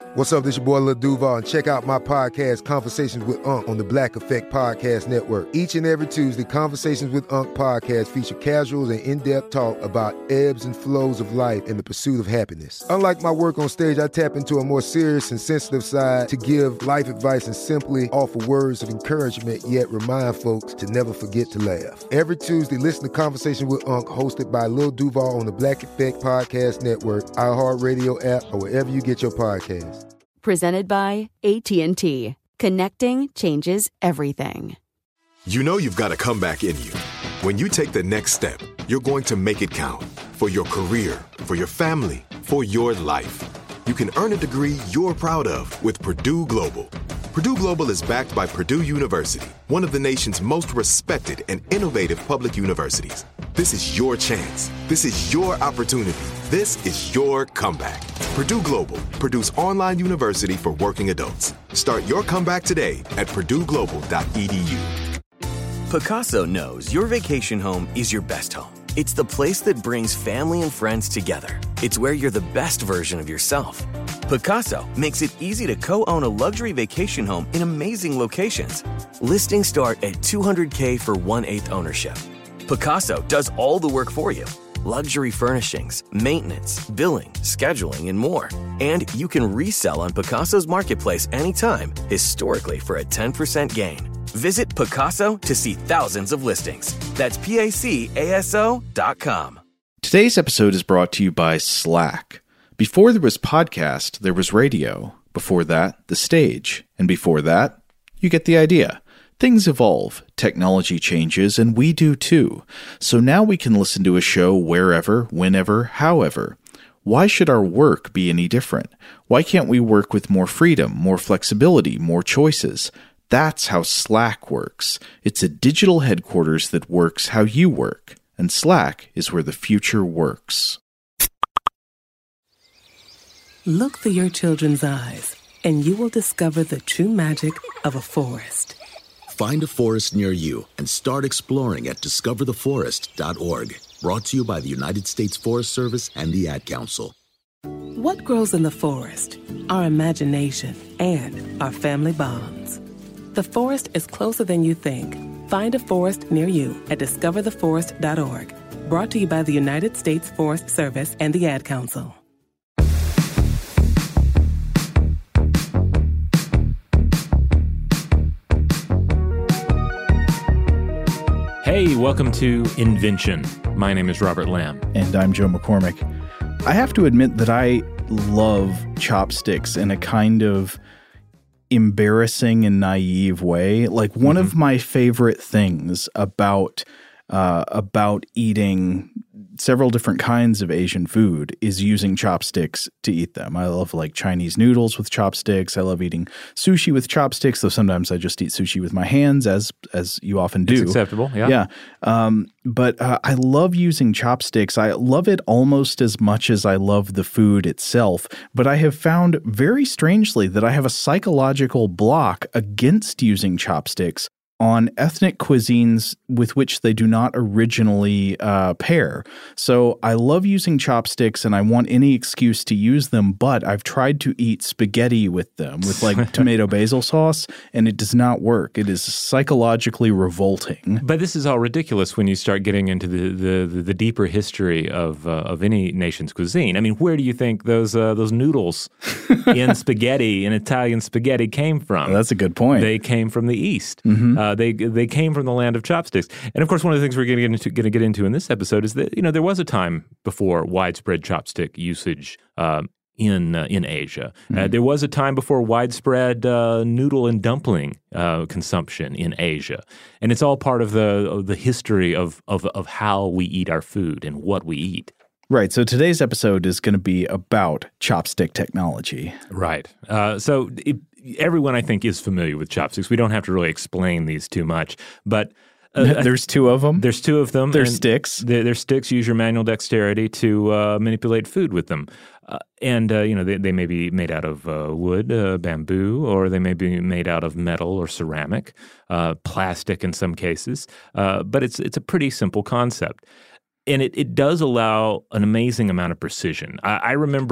What's up, this your boy Lil Duval, and check out my podcast, Conversations with Unc, on the Black Effect Podcast Network. Each and every Tuesday, Conversations with Unc podcast feature casuals and in-depth talk about ebbs and flows of life and the pursuit of happiness. Unlike my work on stage, I tap into a more serious and sensitive side to give life advice and simply offer words of encouragement, yet remind folks to never forget to laugh. Every Tuesday, listen to Conversations with Unc, hosted by Lil Duval on the Black Effect Podcast Network, iHeartRadio app, or wherever you get your podcasts. Presented by AT&T. Connecting changes everything. You know you've got a comeback in you. When you take the next step, you're going to make it count. For your career, for your family, for your life. You can earn a degree you're proud of with Purdue Global. Purdue Global is backed by Purdue University, one of the nation's most respected and innovative public universities. This is your chance. This is your opportunity. This is your comeback. Purdue Global, Purdue's online university for working adults. Start your comeback today at purdueglobal.edu. Pacaso knows your vacation home is your best home. It's the place that brings family and friends together. It's where you're the best version of yourself. Pacaso makes it easy to co-own a luxury vacation home in amazing locations. Listings start at $200K for 1/8 ownership. Pacaso does all the work for you. Luxury furnishings, maintenance, billing, scheduling, and more. And you can resell on Pacaso's marketplace anytime, historically for a 10% gain. Visit Pacaso to see thousands of listings. That's PACASO.com. Today's episode is brought to you by Slack. Before there was podcast, there was radio. Before that, the stage. And before that, you get the idea. Things evolve, technology changes, and we do too. So now we can listen to a show wherever, whenever, however. Why should our work be any different? Why can't we work with more freedom, more flexibility, more choices? That's how Slack works. It's a digital headquarters that works how you work. And Slack is where the future works. Look through your children's eyes, and you will discover the true magic of a forest. Find a forest near you and start exploring at discovertheforest.org. Brought to you by the United States Forest Service and the Ad Council. What grows in the forest? Our imagination and our family bonds. The forest is closer than you think. Find a forest near you at discovertheforest.org. Brought to you by the United States Forest Service and the Ad Council. Hey, welcome to Invention. My name is Robert Lamb. And I'm Joe McCormick. I have to admit that I love chopsticks in a kind of embarrassing and naive way. Like one of my favorite things about eating several different kinds of Asian food is using chopsticks to eat them. I love like Chinese noodles with chopsticks. I love eating sushi with chopsticks, though sometimes I just eat sushi with my hands, as you often do. It's acceptable, yeah. Yeah. But I love using chopsticks. I love it almost as much as I love the food itself. But I have found very strangely that I have a psychological block against using chopsticks on ethnic cuisines with which they do not originally pair. So I love using chopsticks and I want any excuse to use them, but I've tried to eat spaghetti with them, with like tomato basil sauce, and it does not work. It is psychologically revolting. But this is all ridiculous when you start getting into the deeper history of any nation's cuisine. I mean, where do you think those noodles in spaghetti, in Italian spaghetti, came from? Well, that's a good point. They came from the East. Mm-hmm. They came from the land of chopsticks. And of course, one of the things we're going to get into in this episode is that there was a time before widespread chopstick usage in Asia. Mm-hmm. There was a time before widespread noodle and dumpling consumption in Asia, and it's all part of the history of how we eat our food and what we eat. Right. So today's episode is going to be about chopstick technology. Right. Everyone, I think, is familiar with chopsticks. We don't have to really explain these too much, but there's two of them. There's two of them. They're sticks. They're sticks. Use your manual dexterity to manipulate food with them. They may be made out of wood, bamboo, or they may be made out of metal or ceramic, plastic in some cases. But it's a pretty simple concept. And it does allow an amazing amount of precision. I remember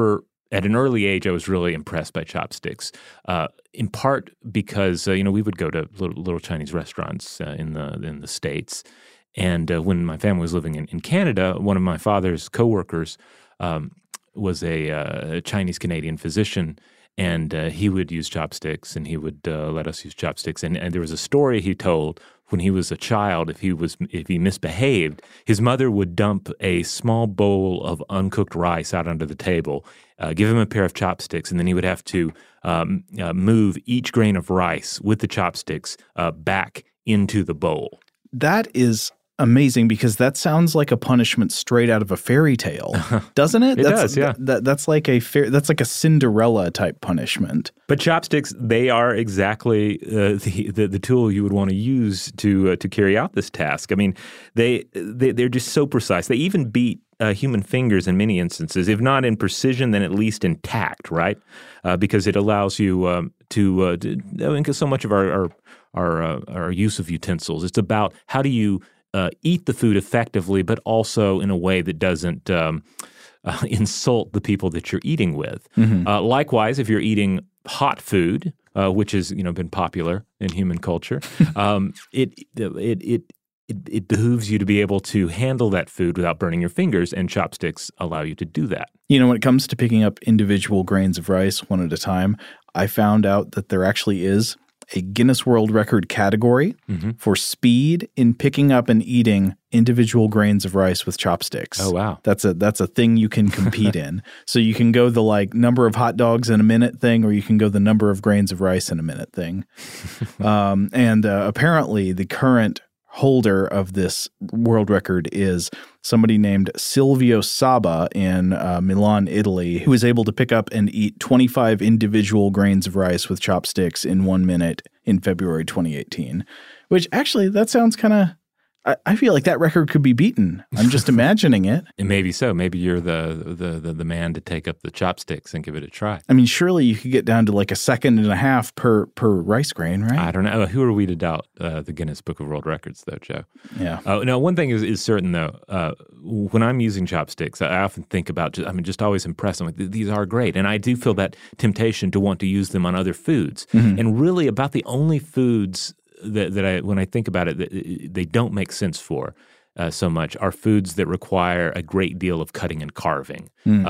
at an early age, I was really impressed by chopsticks, in part because, we would go to little Chinese restaurants in the States. And when my family was living in Canada, one of my father's coworkers was a Chinese-Canadian physician, and he would use chopsticks, and he would let us use chopsticks. And there was a story he told when he was a child. If he misbehaved, his mother would dump a small bowl of uncooked rice out onto the table, give him a pair of chopsticks, and then he would have to move each grain of rice with the chopsticks back into the bowl. That is amazing, because that sounds like a punishment straight out of a fairy tale, doesn't it? It does, yeah. That's like a Cinderella type punishment. But chopsticks, they are exactly the tool you would want to use to carry out this task. I mean, they're just so precise. They even beat human fingers in many instances, if not in precision, then at least in tact, right? Because it allows you because so much of our use of utensils, it's about how do you eat the food effectively, but also in a way that doesn't insult the people that you're eating with. Mm-hmm. Likewise, if you're eating hot food, which has been popular in human culture, it behooves you to be able to handle that food without burning your fingers, and chopsticks allow you to do that. When it comes to picking up individual grains of rice one at a time, I found out that there actually is a Guinness World Record category for speed in picking up and eating individual grains of rice with chopsticks. Oh, wow. That's a thing you can compete in. So you can go the number of hot dogs in a minute thing, or you can go the number of grains of rice in a minute thing. And apparently the current holder of this world record is somebody named Silvio Saba in Milan, Italy, who was able to pick up and eat 25 individual grains of rice with chopsticks in 1 minute in February 2018, which actually that sounds kind of I feel like that record could be beaten. I'm just imagining it. And maybe so. Maybe you're the man to take up the chopsticks and give it a try. I mean, surely you could get down to like a second and a half per rice grain, right? I don't know. Who are we to doubt the Guinness Book of World Records, though, Joe? Yeah. No, one thing is certain, though. When I'm using chopsticks, I often think about, just always impressed. I'm like, these are great. And I do feel that temptation to want to use them on other foods. Mm-hmm. And really about the only foods that I, when I think about it, they don't make sense for so much are foods that require a great deal of cutting and carving.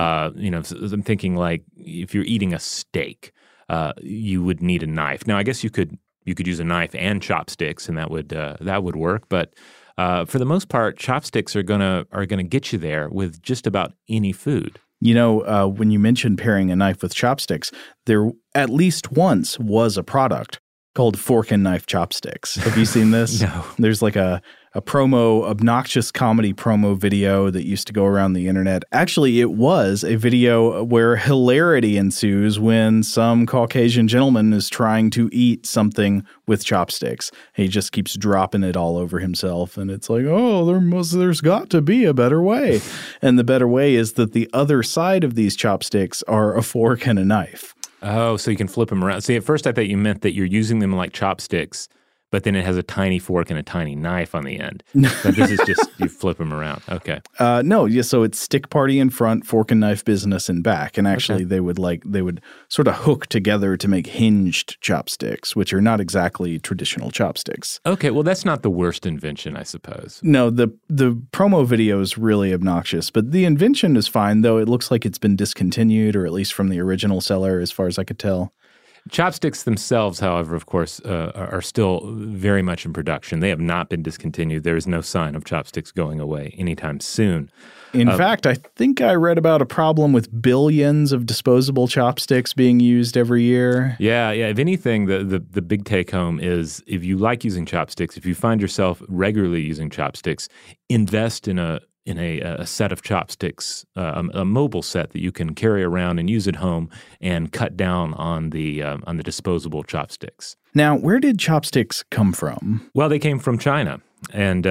Mm. I'm thinking like if you're eating a steak, you would need a knife. Now, I guess you could use a knife and chopsticks, and that would work. But for the most part, chopsticks are gonna get you there with just about any food. When you mentioned pairing a knife with chopsticks, there at least once was a product called Fork and Knife Chopsticks. Have you seen this? No. There's like a obnoxious comedy promo video that used to go around the internet. Actually, it was a video where hilarity ensues when some Caucasian gentleman is trying to eat something with chopsticks. He just keeps dropping it all over himself, and it's like, oh, there's got to be a better way. And the better way is that the other side of these chopsticks are a fork and a knife. Oh, so you can flip them around. See, at first I thought you meant that you're using them like chopsticks, but then it has a tiny fork and a tiny knife on the end. But this is just, you flip them around. Okay. No, yeah, so it's stick party in front, fork and knife business in back. And actually they would sort of hook together to make hinged chopsticks, which are not exactly traditional chopsticks. Okay, well that's not the worst invention, I suppose. No, the promo video is really obnoxious, but the invention is fine, though it looks like it's been discontinued, or at least from the original seller as far as I could tell. Chopsticks themselves, however, of course, are still very much in production. They have not been discontinued. There is no sign of chopsticks going away anytime soon. In fact, I think I read about a problem with billions of disposable chopsticks being used every year. Yeah. If anything, the big take-home is if you like using chopsticks, if you find yourself regularly using chopsticks, invest in a set of chopsticks, a mobile set that you can carry around and use at home, and cut down on the disposable chopsticks. Now, where did chopsticks come from? Well, they came from China, and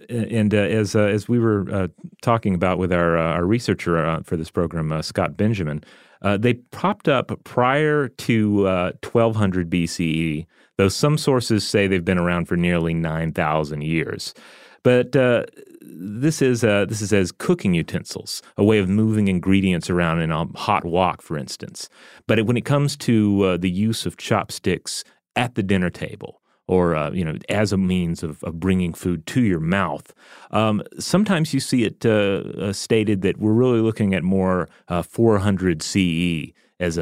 as we were talking about with our researcher for this program, Scott Benjamin, they popped up prior to 1200 BCE, though some sources say they've been around for nearly 9,000 years. But this is as cooking utensils, a way of moving ingredients around in a hot wok, for instance. But when it comes to the use of chopsticks at the dinner table, or as a means of bringing food to your mouth, sometimes you see it stated that we're really looking at more 400 CE as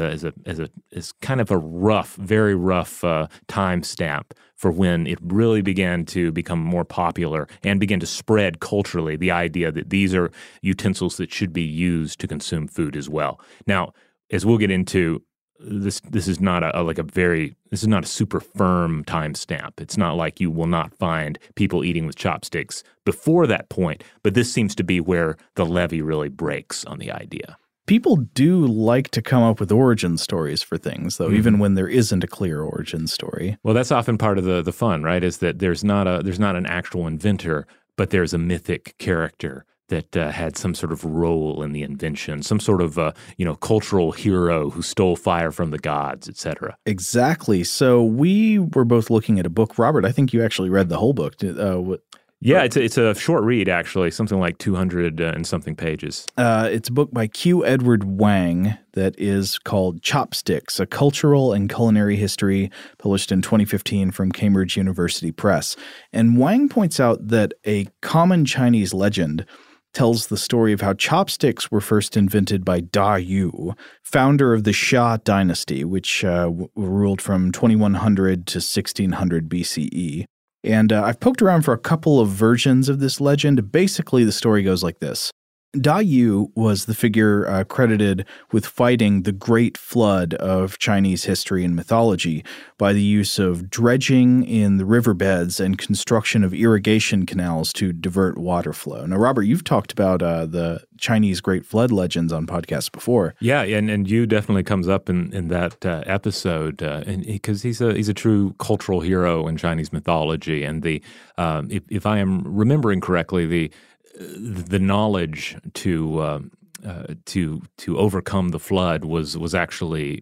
kind of a rough, very rough time stamp for when it really began to become more popular and begin to spread culturally, the idea that these are utensils that should be used to consume food as well. Now, as we'll get into, this is not this is not a super firm timestamp. It's not like you will not find people eating with chopsticks before that point, but this seems to be where the levee really breaks on the idea. People do like to come up with origin stories for things, though, even when there isn't a clear origin story. Well, that's often part of the fun, right? Is that there's not an actual inventor, but there's a mythic character that had some sort of role in the invention, some sort of cultural hero who stole fire from the gods, etc. Exactly. So we were both looking at a book. Robert, I think you actually read the whole book. Yeah, it's a short read, actually, something like 200 and something pages. It's a book by Q. Edward Wang that is called Chopsticks, A Cultural and Culinary History, published in 2015 from Cambridge University Press. And Wang points out that a common Chinese legend tells the story of how chopsticks were first invented by Da Yu, founder of the Xia dynasty, which ruled from 2100 to 1600 BCE. And I've poked around for a couple of versions of this legend. Basically, the story goes like this. Da Yu was the figure credited with fighting the Great Flood of Chinese history and mythology by the use of dredging in the riverbeds and construction of irrigation canals to divert water flow. Now, Robert, you've talked about the Chinese Great Flood legends on podcasts before. Yeah, and Yu definitely comes up in that episode, because he's a true cultural hero in Chinese mythology. And if I am remembering correctly, the knowledge to overcome the flood was actually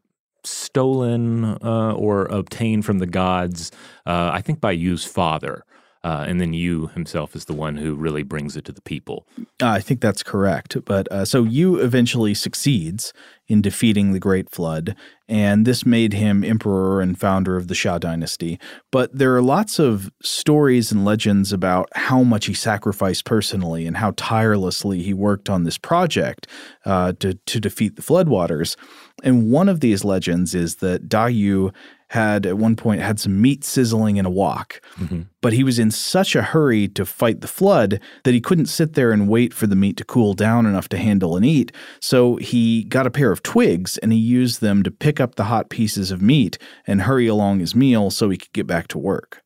stolen or obtained from the gods, I think by Yu's father. And then Yu himself is the one who really brings it to the people. I think that's correct. But so Yu eventually succeeds in defeating the Great Flood, and this made him emperor and founder of the Xia dynasty. But there are lots of stories and legends about how much he sacrificed personally and how tirelessly he worked on this project to defeat the floodwaters. And one of these legends is that Da Yu had at one point had some meat sizzling in a wok, but he was in such a hurry to fight the flood that he couldn't sit there and wait for the meat to cool down enough to handle and eat. So he got a pair of twigs and he used them to pick up the hot pieces of meat and hurry along his meal so he could get back to work.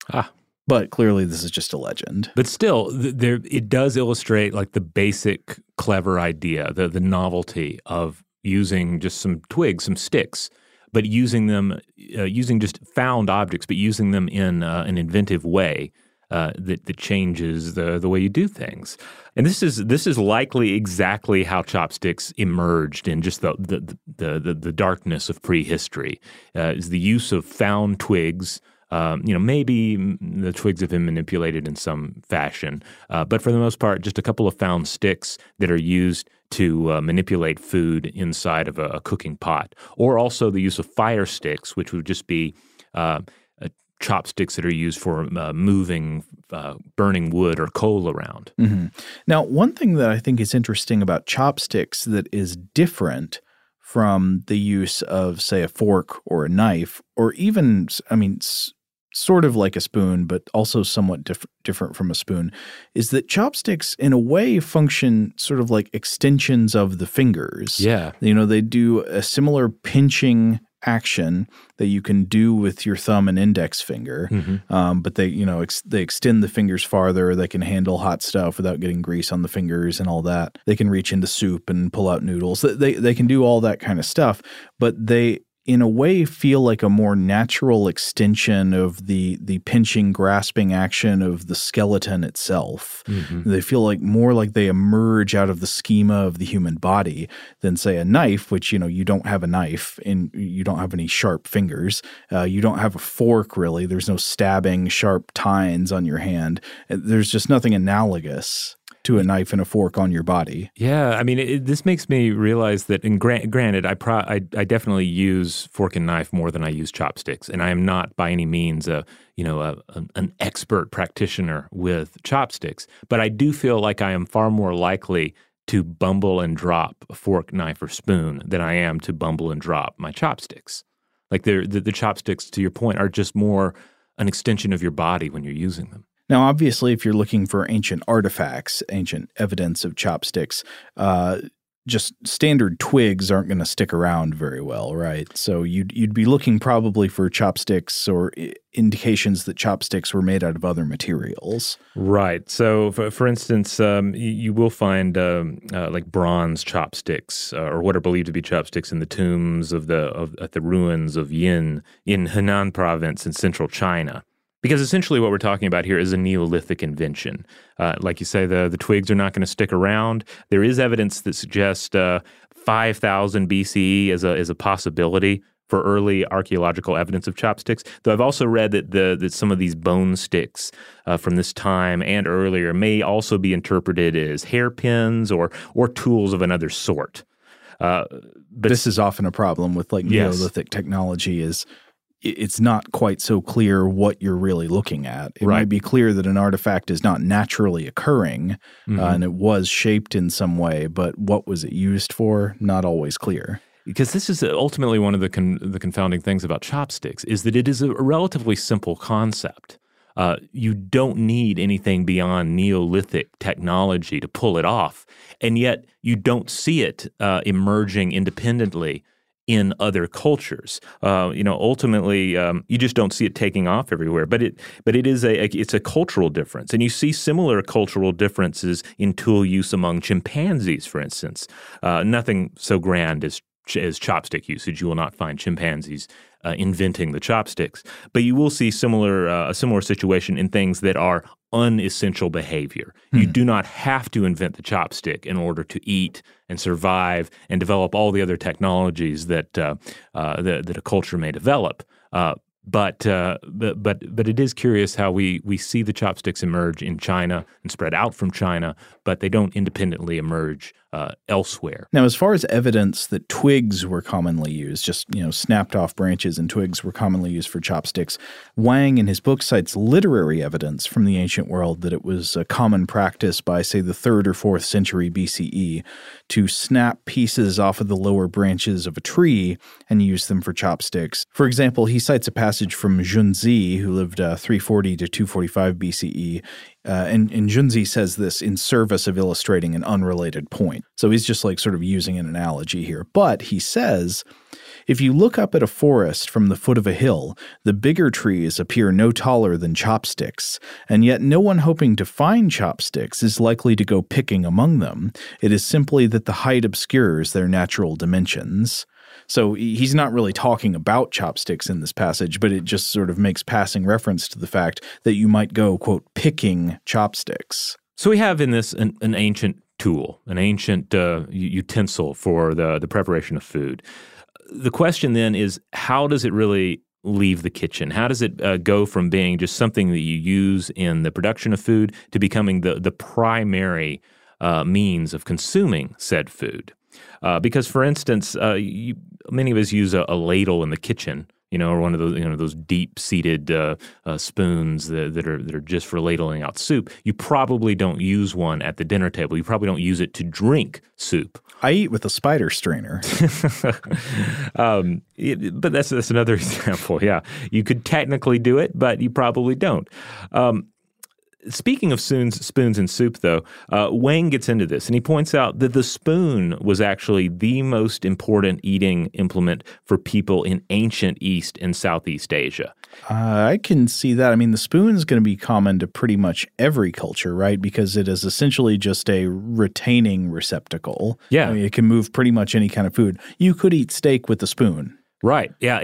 But clearly this is just a legend. But still, it does illustrate like the basic clever idea, the novelty of using just some twigs, some sticks, but using them, using just found objects, but using them in an inventive way that changes the way you do things. And this is likely exactly how chopsticks emerged in just the darkness of prehistory. Is the use of found twigs. Maybe the twigs have been manipulated in some fashion, but for the most part, just a couple of found sticks that are used to manipulate food inside of a cooking pot, or also the use of fire sticks, which would just be chopsticks that are used for moving burning wood or coal around. Mm-hmm. Now, one thing that I think is interesting about chopsticks that is different from the use of, say, a fork or a knife, or even, sort of like a spoon, but also somewhat different from a spoon, is that chopsticks, in a way, function sort of like extensions of the fingers. Yeah. They do a similar pinching action that you can do with your thumb and index finger, but they extend the fingers farther. They can handle hot stuff without getting grease on the fingers and all that. They can reach into soup and pull out noodles. They can do all that kind of stuff, but they in a way feel like a more natural extension of the pinching, grasping action of the skeleton itself. Mm-hmm. They feel like more like they emerge out of the schema of the human body than, say, a knife, which, you don't have a knife and you don't have any sharp fingers. You don't have a fork, really. There's no stabbing, sharp tines on your hand. There's just nothing analogous to a knife and a fork on your body. Yeah, I mean, this makes me realize that, and granted, I definitely use fork and knife more than I use chopsticks, and I am not by any means an expert practitioner with chopsticks, but I do feel like I am far more likely to bumble and drop a fork, knife, or spoon than I am to bumble and drop my chopsticks. Like the chopsticks, to your point, are just more an extension of your body when you're using them. Now, obviously, if you're looking for ancient artifacts, ancient evidence of chopsticks, just standard twigs aren't going to stick around very well, right? So you'd be looking probably for chopsticks or indications that chopsticks were made out of other materials. Right. So, for instance, you will find like bronze chopsticks or what are believed to be chopsticks in the tombs at the ruins of Yin in Henan province in central China. Because essentially what we're talking about here is a Neolithic invention. Like you say, the twigs are not going to stick around. There is evidence that suggests 5,000 BCE as a possibility for early archaeological evidence of chopsticks. Though I've also read that some of these bone sticks from this time and earlier may also be interpreted as hairpins or tools of another sort. But this is often a problem with Neolithic technology is it's not quite so clear what you're really looking at. It might be clear that an artifact is not naturally occurring and it was shaped in some way, but what was it used for? Not always clear. Because this is ultimately one of the confounding things about chopsticks is that it is a relatively simple concept. You don't need anything beyond Neolithic technology to pull it off, and yet you don't see it emerging independently in other cultures. Ultimately, you just don't see it taking off everywhere. But it's a cultural difference, and you see similar cultural differences in tool use among chimpanzees, for instance. Nothing so grand as chopstick usage. You will not find chimpanzees inventing the chopsticks, but you will see a similar situation in things that are unessential behavior. You do not have to invent the chopstick in order to eat and survive and develop all the other technologies that a culture may develop. But it is curious how we see the chopsticks emerge in China and spread out from China, but they don't independently emerge elsewhere. Now, as far as evidence that twigs were commonly used, just snapped off branches and twigs were commonly used for chopsticks, Wang in his book cites literary evidence from the ancient world that it was a common practice by, say, the 3rd or 4th century BCE to snap pieces off of the lower branches of a tree and use them for chopsticks. For example, he cites a passage from Junzi, who lived 340 to 245 BCE, and Junzi says this in service of illustrating an unrelated point. So he's just sort of using an analogy here. But he says, if you look up at a forest from the foot of a hill, the bigger trees appear no taller than chopsticks, and yet no one hoping to find chopsticks is likely to go picking among them. It is simply that the height obscures their natural dimensions. So he's not really talking about chopsticks in this passage, but it just sort of makes passing reference to the fact that you might go, quote, picking chopsticks. So we have in this an ancient tool, an ancient utensil for the preparation of food. The question then is, how does it really leave the kitchen? How does it go from being just something that you use in the production of food to becoming the primary means of consuming said food? Because, for instance, many of us use a ladle in the kitchen, or one of those, those deep-seated spoons that are just for ladling out soup. You probably don't use one at the dinner table. You probably don't use it to drink soup. I eat with a spider strainer. But that's another example. Yeah, you could technically do it, but you probably don't. Speaking of spoons and soup, though, Wang gets into this, and he points out that the spoon was actually the most important eating implement for people in ancient East and Southeast Asia. I can see that. I mean, the spoon is going to be common to pretty much every culture, right? Because it is essentially just a retaining receptacle. Yeah. I mean, it can move pretty much any kind of food. You could eat steak with a spoon. Right. Yeah.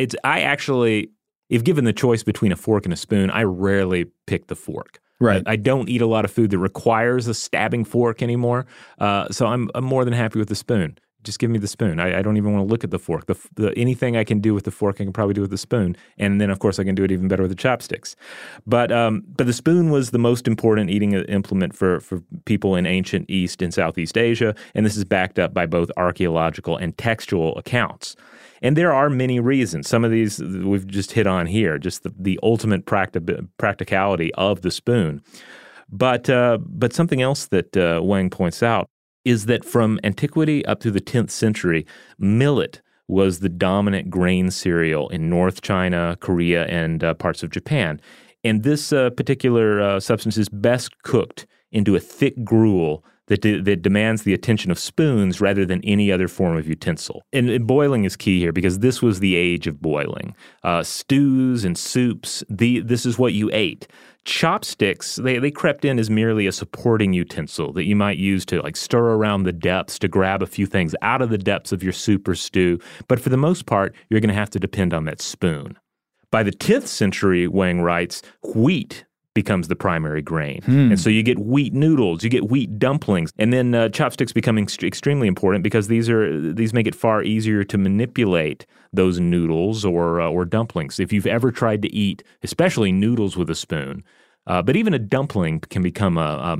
If given the choice between a fork and a spoon, I rarely pick the fork. Right. I don't eat a lot of food that requires a stabbing fork anymore. So I'm more than happy with the spoon. Just give me the spoon. I don't even want to look at the fork. Anything I can do with the fork, I can probably do with the spoon. And then, of course, I can do it even better with the chopsticks. But the spoon was the most important eating implement for people in ancient East and Southeast Asia. And this is backed up by both archaeological and textual accounts. And there are many reasons. Some of these we've just hit on here, just the ultimate practicality of the spoon. But something else that Wang points out is that from antiquity up to the 10th century, millet was the dominant grain cereal in North China, Korea, and parts of Japan. And this particular substance is best cooked into a thick gruel that demands the attention of spoons rather than any other form of utensil. And boiling is key here because this was the age of boiling. Stews and soups, this is what you ate. Chopsticks, they crept in as merely a supporting utensil that you might use to stir around the depths to grab a few things out of the depths of your soup or stew. But for the most part, you're going to have to depend on that spoon. By the 10th century, Wang writes, wheat becomes the primary grain. And so you get wheat noodles, you get wheat dumplings, and then chopsticks become extremely important because these make it far easier to manipulate those noodles or dumplings. If you've ever tried to eat, especially noodles with a spoon, but even a dumpling can become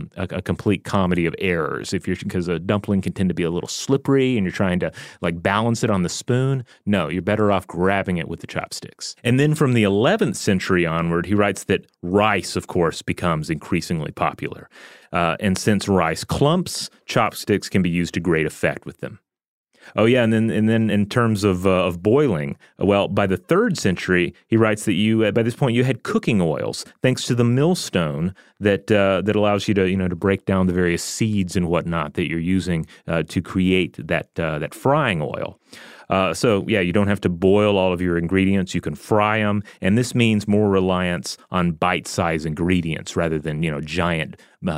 a complete comedy of errors because a dumpling can tend to be a little slippery and you're trying to balance it on the spoon. No, you're better off grabbing it with the chopsticks. And then from the 11th century onward, he writes that rice, of course, becomes increasingly popular. And since rice clumps, chopsticks can be used to great effect with them. Oh yeah, and then in terms of boiling, well, by the 3rd century, he writes that by this point you had cooking oils thanks to the millstone that allows you to break down the various seeds and whatnot that you're using to create that frying oil. So yeah, you don't have to boil all of your ingredients. You can fry them, and this means more reliance on bite-sized ingredients rather than giant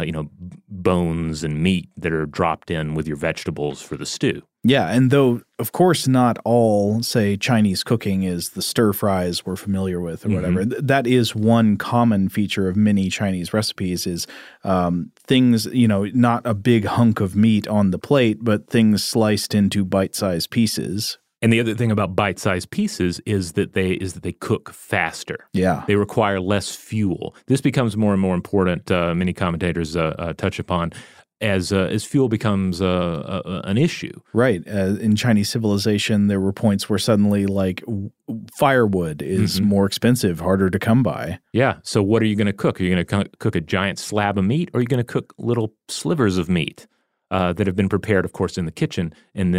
bones and meat that are dropped in with your vegetables for the stew. Yeah, and though, of course, not all, say, Chinese cooking is the stir fries we're familiar with or whatever, that is one common feature of many Chinese recipes is things, not a big hunk of meat on the plate, but things sliced into bite-sized pieces. And the other thing about bite-sized pieces is that they cook faster. Yeah. They require less fuel. This becomes more and more important, many commentators touch upon, as fuel becomes an issue. Right. In Chinese civilization, there were points where suddenly firewood is more expensive, harder to come by. Yeah. So what are you going to cook? Are you going to cook a giant slab of meat, or are you going to cook little slivers of meat that have been prepared, of course, in the kitchen and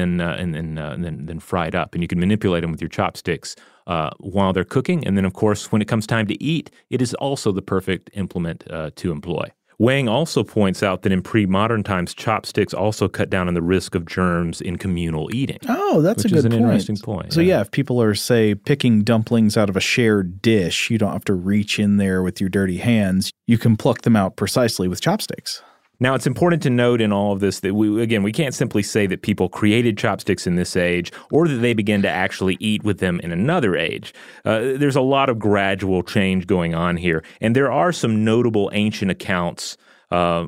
then fried up? And you can manipulate them with your chopsticks while they're cooking. And then, of course, when it comes time to eat, it is also the perfect implement to employ. Wang also points out that in pre-modern times, chopsticks also cut down on the risk of germs in communal eating. Oh, that's a good point. Which is an interesting point. So yeah, if people are, say, picking dumplings out of a shared dish, you don't have to reach in there with your dirty hands. You can pluck them out precisely with chopsticks. Now, it's important to note in all of this that we can't simply say that people created chopsticks in this age or that they began to actually eat with them in another age. There's a lot of gradual change going on here, and there are some notable ancient accounts or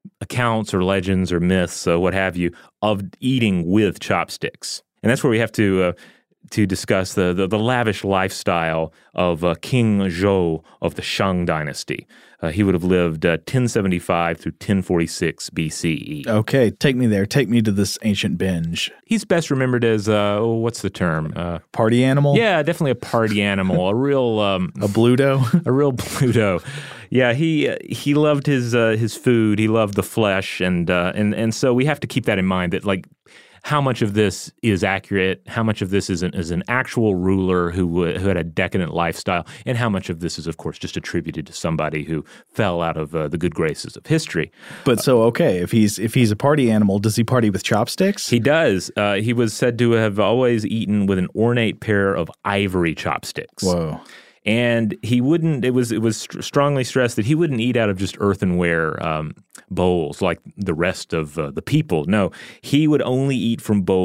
legends or myths, what have you, of eating with chopsticks. And that's where we have to discuss the lavish lifestyle of King Zhou of the Shang dynasty. He would have lived 1075 through 1046 BCE. Okay, take me there. Take me to this ancient binge. He's best remembered as, what's the term? Party animal? Yeah, definitely a party animal. A real... a Bluto? A real Bluto. Yeah, he loved his food. He loved the flesh. And so we have to keep that in mind that, how much of this is accurate, how much of this is an actual ruler who had a decadent lifestyle, and how much of this is, of course, just attributed to somebody who fell out of the good graces of history. But so, okay, if he's a party animal, does he party with chopsticks? He does. He was said to have always eaten with an ornate pair of ivory chopsticks. Whoa. And he wouldn't, it was strongly stressed that he wouldn't eat out of just earthenware bowls like the rest of the people. No, he would only eat from bowls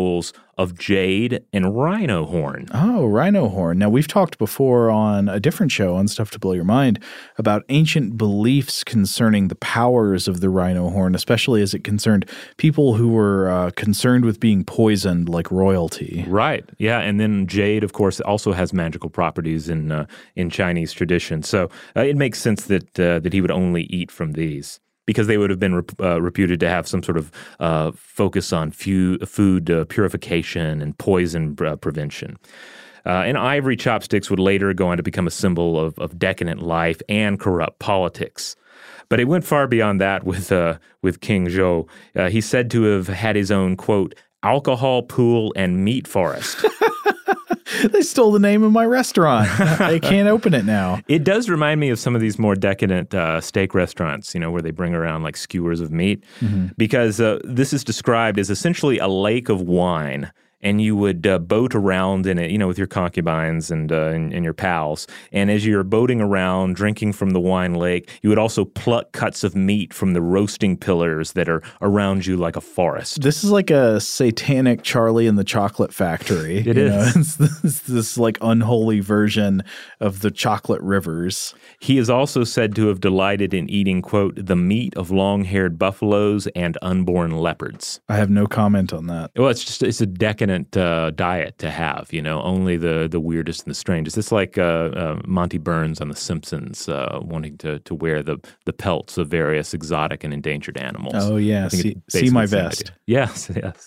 of jade and rhino horn. Oh, rhino horn. Now, we've talked before on a different show on Stuff to Blow Your Mind about ancient beliefs concerning the powers of the rhino horn, especially as it concerned people who were concerned with being poisoned like royalty. Right. Yeah. And then jade, of course, also has magical properties in Chinese tradition. So it makes sense that he would only eat from these, because they would have been reputed to have some sort of focus on food purification and poison prevention. And ivory chopsticks would later go on to become a symbol of decadent life and corrupt politics. But it went far beyond that with King Zhou. He's said to have had his own, quote, alcohol pool and meat forest. They stole the name of my restaurant. I can't open it now. It does remind me of some of these more decadent steak restaurants, where they bring around like skewers of meat, because this is described as essentially a lake of wine. And you would boat around in it, with your concubines and your pals. And as you're boating around, drinking from the wine lake, you would also pluck cuts of meat from the roasting pillars that are around you like a forest. This is like a satanic Charlie and the Chocolate Factory. It is. It's this like unholy version of the chocolate rivers. He is also said to have delighted in eating, quote, the meat of long-haired buffaloes and unborn leopards. I have no comment on that. Well, it's a decadent diet to have, only the weirdest and the strangest. It's like Monty Burns on The Simpsons wanting to wear the pelts of various exotic and endangered animals. Oh, yeah. See my vest. Yes.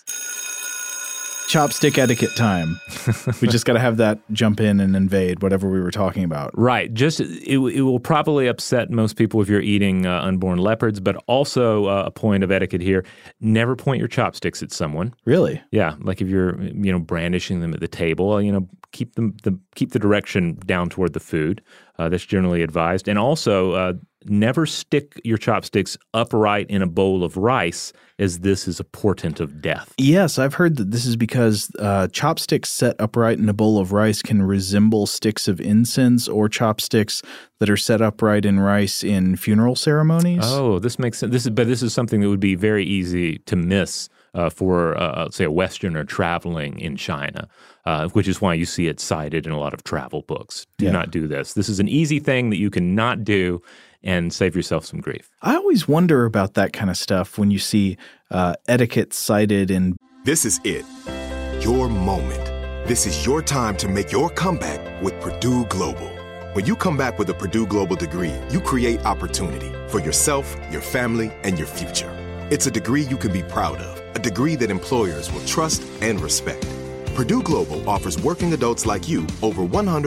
Chopstick etiquette time. We just got to have that jump in and invade whatever we were talking about. Right. Just it will probably upset most people if you're eating unborn leopards, but also a point of etiquette here: never point your chopsticks at someone. Really? Yeah. Like if you're brandishing them at the table, keep the direction down toward the food. That's generally advised, and also never stick your chopsticks upright in a bowl of rice, as this is a portent of death. Yes, I've heard that this is because chopsticks set upright in a bowl of rice can resemble sticks of incense, or chopsticks that are set upright in rice in funeral ceremonies. Oh, this makes sense. This is something that would be very easy to miss for, say, a Westerner traveling in China, which is why you see it cited in a lot of travel books. Do not do this. This is an easy thing that you can not do and save yourself some grief. I always wonder about that kind of stuff when you see etiquette cited in... This is it. Your moment. This is your time to make your comeback with Purdue Global. When you come back with a Purdue Global degree, you create opportunity for yourself, your family, and your future. It's a degree you can be proud of, a degree that employers will trust and respect. Purdue Global offers working adults like you over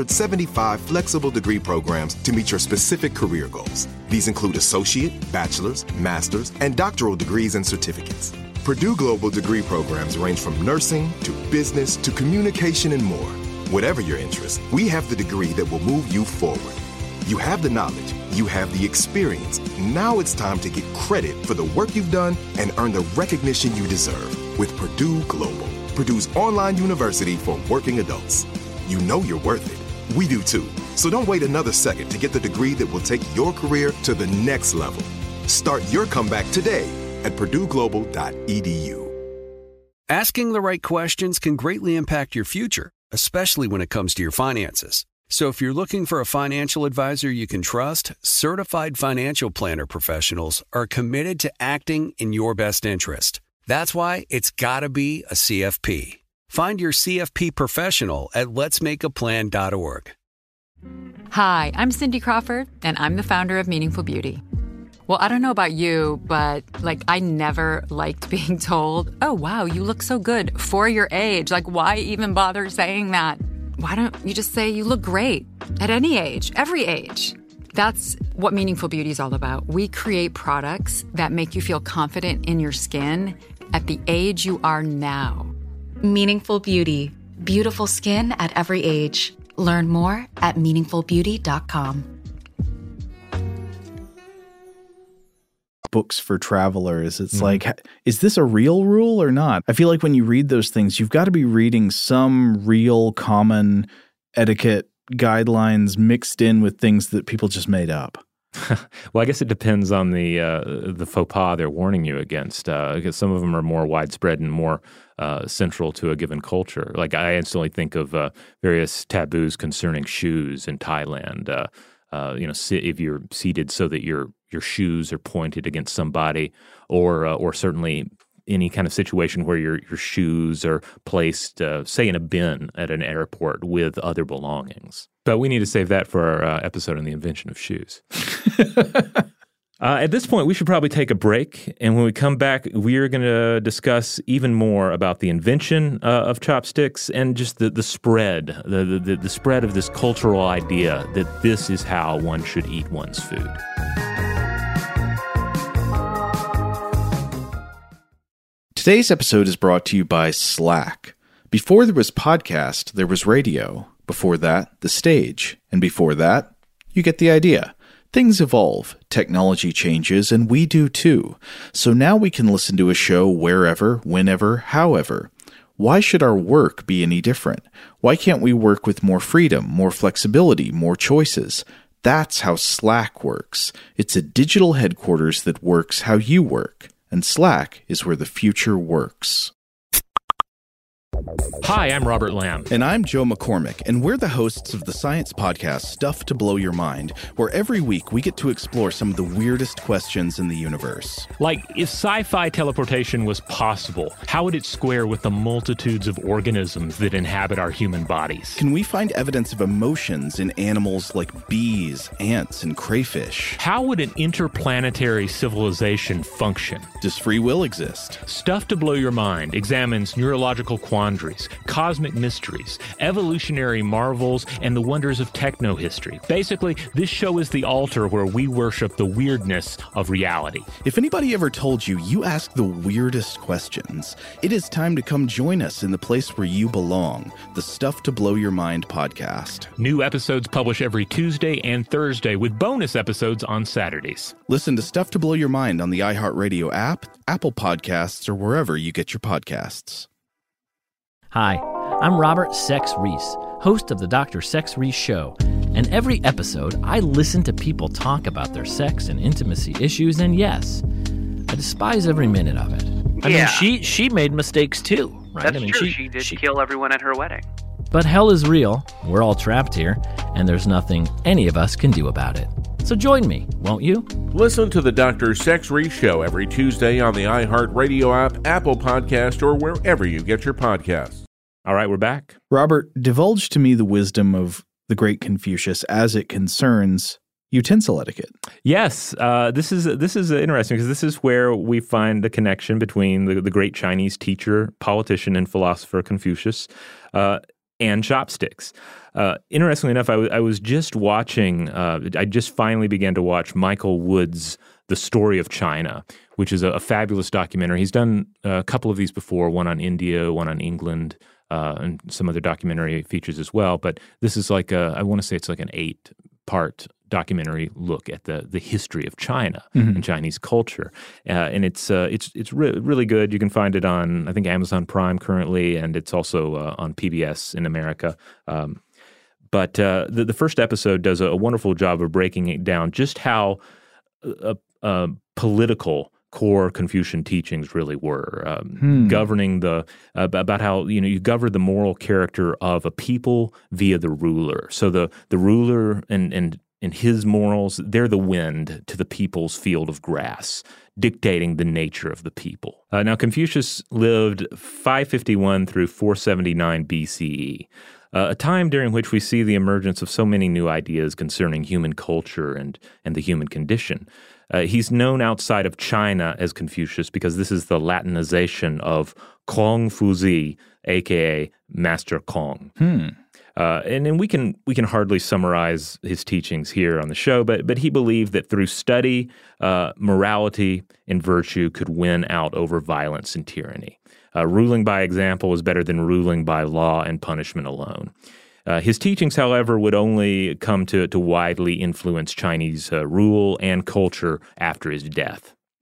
175 flexible degree programs to meet your specific career goals. These include associate, bachelor's, master's, and doctoral degrees and certificates. Purdue Global degree programs range from nursing to business to communication and more. Whatever your interest, we have the degree that will move you forward. You have the knowledge, you have the experience. Now it's time to get credit for the work you've done and earn the recognition you deserve with Purdue Global, Purdue's online university for working adults. You know you're worth it. We do too. So don't wait another second to get the degree that will take your career to the next level. Start your comeback today at purdueglobal.edu. Asking the right questions can greatly impact your future, especially when it comes to your finances. So if you're looking for a financial advisor you can trust, certified financial planner professionals are committed to acting in your best interest. That's why it's got to be a CFP. Find your CFP professional at letsmakeaplan.org. Hi, I'm Cindy Crawford, and I'm the founder of Meaningful Beauty. Well, I don't know about you, but I never liked being told, oh, wow, you look so good for your age. Why even bother saying that? Why don't you just say you look great at any age, every age? That's what Meaningful Beauty is all about. We create products that make you feel confident in your skin at the age you are now. Meaningful Beauty. Beautiful skin at every age. Learn more at meaningfulbeauty.com. Books for travelers. It's is this a real rule or not? I feel like when you read those things, you've got to be reading some real common etiquette guidelines mixed in with things that people just made up. Well, I guess it depends on the faux pas they're warning you against, because some of them are more widespread and more central to a given culture. Like I instantly think of various taboos concerning shoes in Thailand. If you're seated so that your shoes are pointed against somebody, or certainly any kind of situation where your shoes are placed, say, in a bin at an airport with other belongings. But we need to save that for our episode on the invention of shoes. At this point, we should probably take a break. And when we come back, we are going to discuss even more about the invention of chopsticks and just the spread, the spread of this cultural idea that this is how one should eat one's food. Today's episode is brought to you by Slack. Before there was podcast, there was radio. Before that, the stage. And before that, you get the idea. Things evolve, technology changes, and we do too. So now we can listen to a show wherever, whenever, however. Why should our work be any different? Why can't we work with more freedom, more flexibility, more choices? That's how Slack works. It's a digital headquarters that works how you work. And Slack is where the future works. Hi, I'm Robert Lamb. And I'm Joe McCormick, and we're the hosts of the science podcast Stuff to Blow Your Mind, where every week we get to explore some of the weirdest questions in the universe. Like, if sci-fi teleportation was possible, how would it square with the multitudes of organisms that inhabit our human bodies? Can we find evidence of emotions in animals like bees, ants, and crayfish? How would an interplanetary civilization function? Does free will exist? Stuff to Blow Your Mind examines neurological quandaries, cosmic mysteries, evolutionary marvels, and the wonders of techno-history. Basically, this show is the altar where we worship the weirdness of reality. If anybody ever told you you ask the weirdest questions, it is time to come join us in the place where you belong, the Stuff to Blow Your Mind podcast. New episodes publish every Tuesday and Thursday, with bonus episodes on Saturdays. Listen to Stuff to Blow Your Mind on the iHeartRadio app, Apple Podcasts, or wherever you get your podcasts. Hi, I'm Robert Sex Reese, host of the Dr. Sex Reese Show. And every episode, I listen to people talk about their sex and intimacy issues, and yes, I despise every minute of it. I mean, she made mistakes too, right? That's true. She did kill everyone at her wedding. But hell is real, we're all trapped here, and there's nothing any of us can do about it. So join me, won't you? Listen to the Dr. Sex Reese Show every Tuesday on the iHeartRadio app, Apple Podcast, or wherever you get your podcasts. All right, we're back. Robert, divulge to me the wisdom of the great Confucius as it concerns utensil etiquette. Yes, this is interesting because this is where we find the connection between the great Chinese teacher, politician, and philosopher Confucius and chopsticks. Interestingly enough, I was just watching, I just finally began to watch Michael Wood's The Story of China, which is a fabulous documentary. He's done a couple of these before, one on India, one on England, and some other documentary features as well. But this is like I want to say it's like an 8-part documentary look at the history of China and Chinese culture, and it's really good. You can find it on, I think, Amazon Prime currently, and it's also on PBS in America. But the first episode does a wonderful job of breaking it down, just how political core Confucian teachings really were, governing about how you govern the moral character of a people via the ruler. So the ruler and his morals, they're the wind to the people's field of grass, dictating the nature of the people. Now, Confucius lived 551 through 479 BCE, a time during which we see the emergence of so many new ideas concerning human culture and the human condition. He's known outside of China as Confucius because this is the Latinization of Kong Fuzi, a.k.a. Master Kong. And we can hardly summarize his teachings here on the show, but he believed that through study, morality and virtue could win out over violence and tyranny. Ruling by example is better than ruling by law and punishment alone. His teachings, however, would only come to widely influence Chinese rule and culture after his death.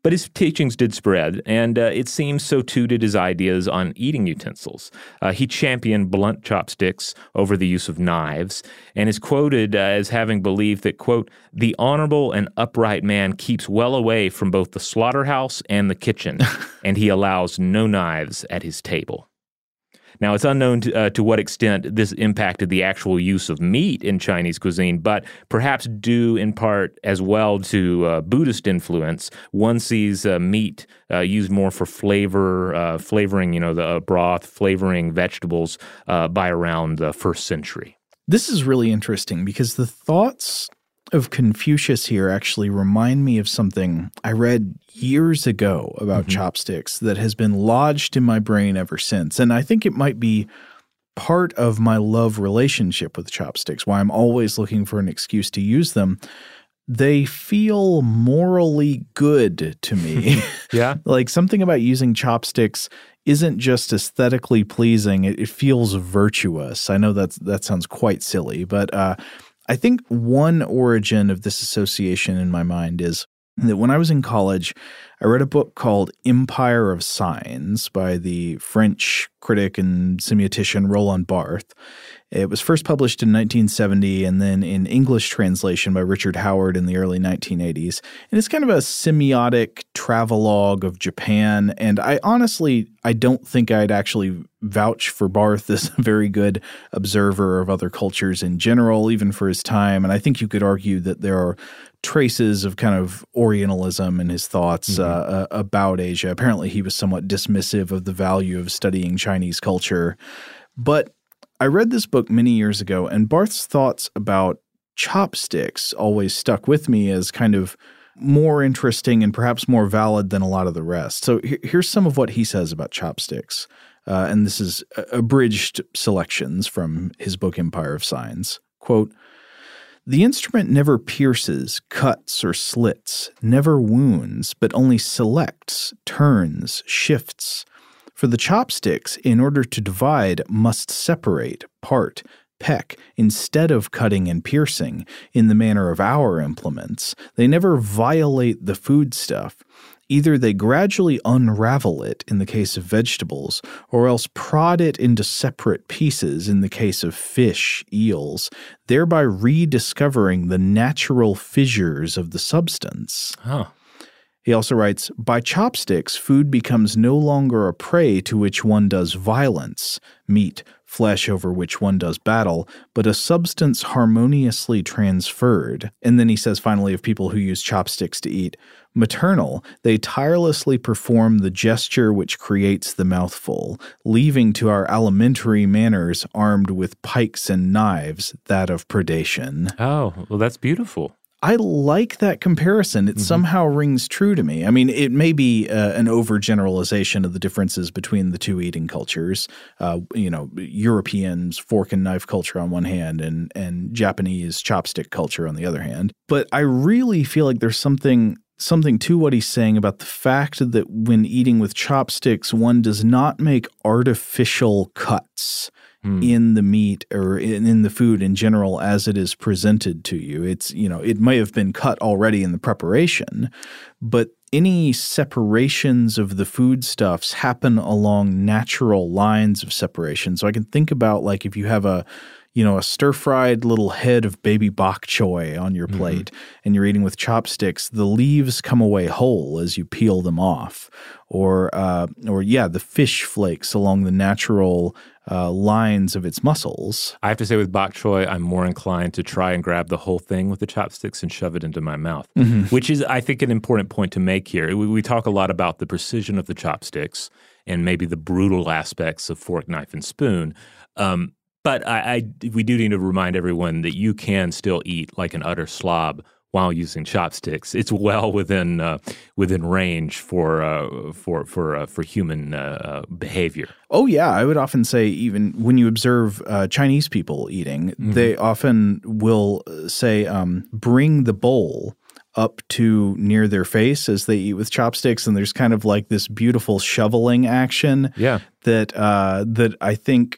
But his teachings did spread, and it seems so too did his ideas on eating utensils. He championed blunt chopsticks over the use of knives, and is quoted as having believed that, quote, "the honorable and upright man keeps well away from both the slaughterhouse and the kitchen, and he allows no knives at his table." Now, it's unknown to what extent this impacted the actual use of meat in Chinese cuisine, but perhaps due in part as well to Buddhist influence. One sees meat used more for flavoring, the broth, flavoring vegetables by around the 1st century. This is really interesting because the thoughts of Confucius here actually remind me of something I read years ago about chopsticks that has been lodged in my brain ever since. And I think it might be part of my love relationship with chopsticks, why I'm always looking for an excuse to use them. They feel morally good to me. Yeah. Like something about using chopsticks isn't just aesthetically pleasing. It feels virtuous. I know that sounds quite silly, but I think one origin of this association in my mind is that when I was in college, I read a book called Empire of Signs by the French critic and semiotician Roland Barthes. It was first published in 1970 and then in English translation by Richard Howard in the early 1980s. And it's kind of a semiotic travelogue of Japan. And I don't think I'd actually vouch for Barthes as a very good observer of other cultures in general, even for his time. And I think you could argue that there are traces of kind of Orientalism in his thoughts about Asia. Apparently, he was somewhat dismissive of the value of studying Chinese culture. But I read this book many years ago, and Barthes' thoughts about chopsticks always stuck with me as kind of more interesting and perhaps more valid than a lot of the rest. So here's some of what he says about chopsticks. And this is abridged selections from his book Empire of Signs. Quote, "The instrument never pierces, cuts, or slits, never wounds, but only selects, turns, shifts. For the chopsticks, in order to divide, must separate, part, peck, instead of cutting and piercing, in the manner of our implements. They never violate the foodstuff. Either they gradually unravel it in the case of vegetables, or else prod it into separate pieces in the case of fish, eels, thereby rediscovering the natural fissures of the substance." Huh. He also writes, "By chopsticks, food becomes no longer a prey to which one does violence, meat, flesh over which one does battle, but a substance harmoniously transferred." And then he says finally of people who use chopsticks to eat, "Maternal, they tirelessly perform the gesture which creates the mouthful, leaving to our alimentary manners armed with pikes and knives that of predation." Oh, well, that's beautiful. I like that comparison. It somehow rings true to me. I mean, it may be an overgeneralization of the differences between the two eating cultures. Europeans fork and knife culture on one hand and Japanese chopstick culture on the other hand. But I really feel like there's something to what he's saying about the fact that when eating with chopsticks, one does not make artificial cuts in the meat or in the food in general as it is presented to you. It's, it may have been cut already in the preparation, but any separations of the foodstuffs happen along natural lines of separation. So I can think about like if you have a stir-fried little head of baby bok choy on your plate and you're eating with chopsticks, the leaves come away whole as you peel them off. Or the fish flakes along the natural lines of its muscles. I have to say with bok choy, I'm more inclined to try and grab the whole thing with the chopsticks and shove it into my mouth, which is, I think, an important point to make here. We talk a lot about the precision of the chopsticks and maybe the brutal aspects of fork, knife, and spoon. But we do need to remind everyone that you can still eat like an utter slob while using chopsticks. It's well within range for human behavior. Oh yeah, I would often say even when you observe Chinese people eating, they often will say, "Bring the bowl up to near their face as they eat with chopsticks," and there's kind of like this beautiful shoveling action. Yeah, that I think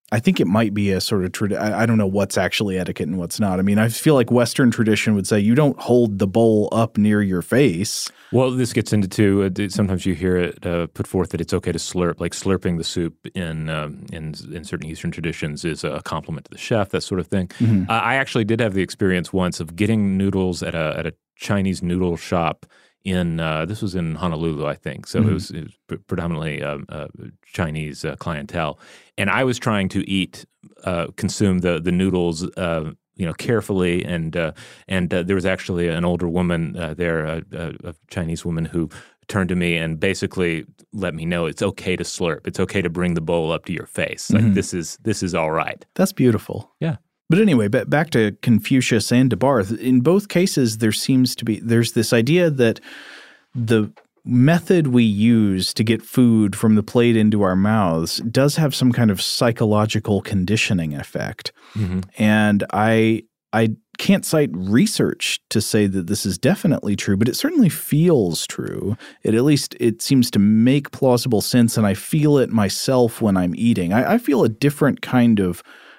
I think it might be a sort of I don't know what's actually etiquette and what's not. I mean, I feel like Western tradition would say you don't hold the bowl up near your face. Well, this gets into sometimes you hear it put forth that it's okay to slurp, like slurping the soup in certain Eastern traditions is a compliment to the chef, that sort of thing. Mm-hmm. I actually did have the experience once of getting noodles at a Chinese noodle shop in this was in Honolulu, I think. So it was predominantly Chinese clientele, and I was trying to consume the noodles, carefully, and there was actually an older woman there, a Chinese woman who turned to me and basically let me know it's okay to slurp. It's okay to bring the bowl up to your face. Like this is all right. That's beautiful. Yeah. But anyway, back to Confucius and DeBarth. In both cases, there's this idea that the method we use to get food from the plate into our mouths does have some kind of psychological conditioning effect. Mm-hmm. And I can't cite research to say that this is definitely true, but it certainly feels true. It seems to make plausible sense, and I feel it myself when I'm eating. I feel a different kind of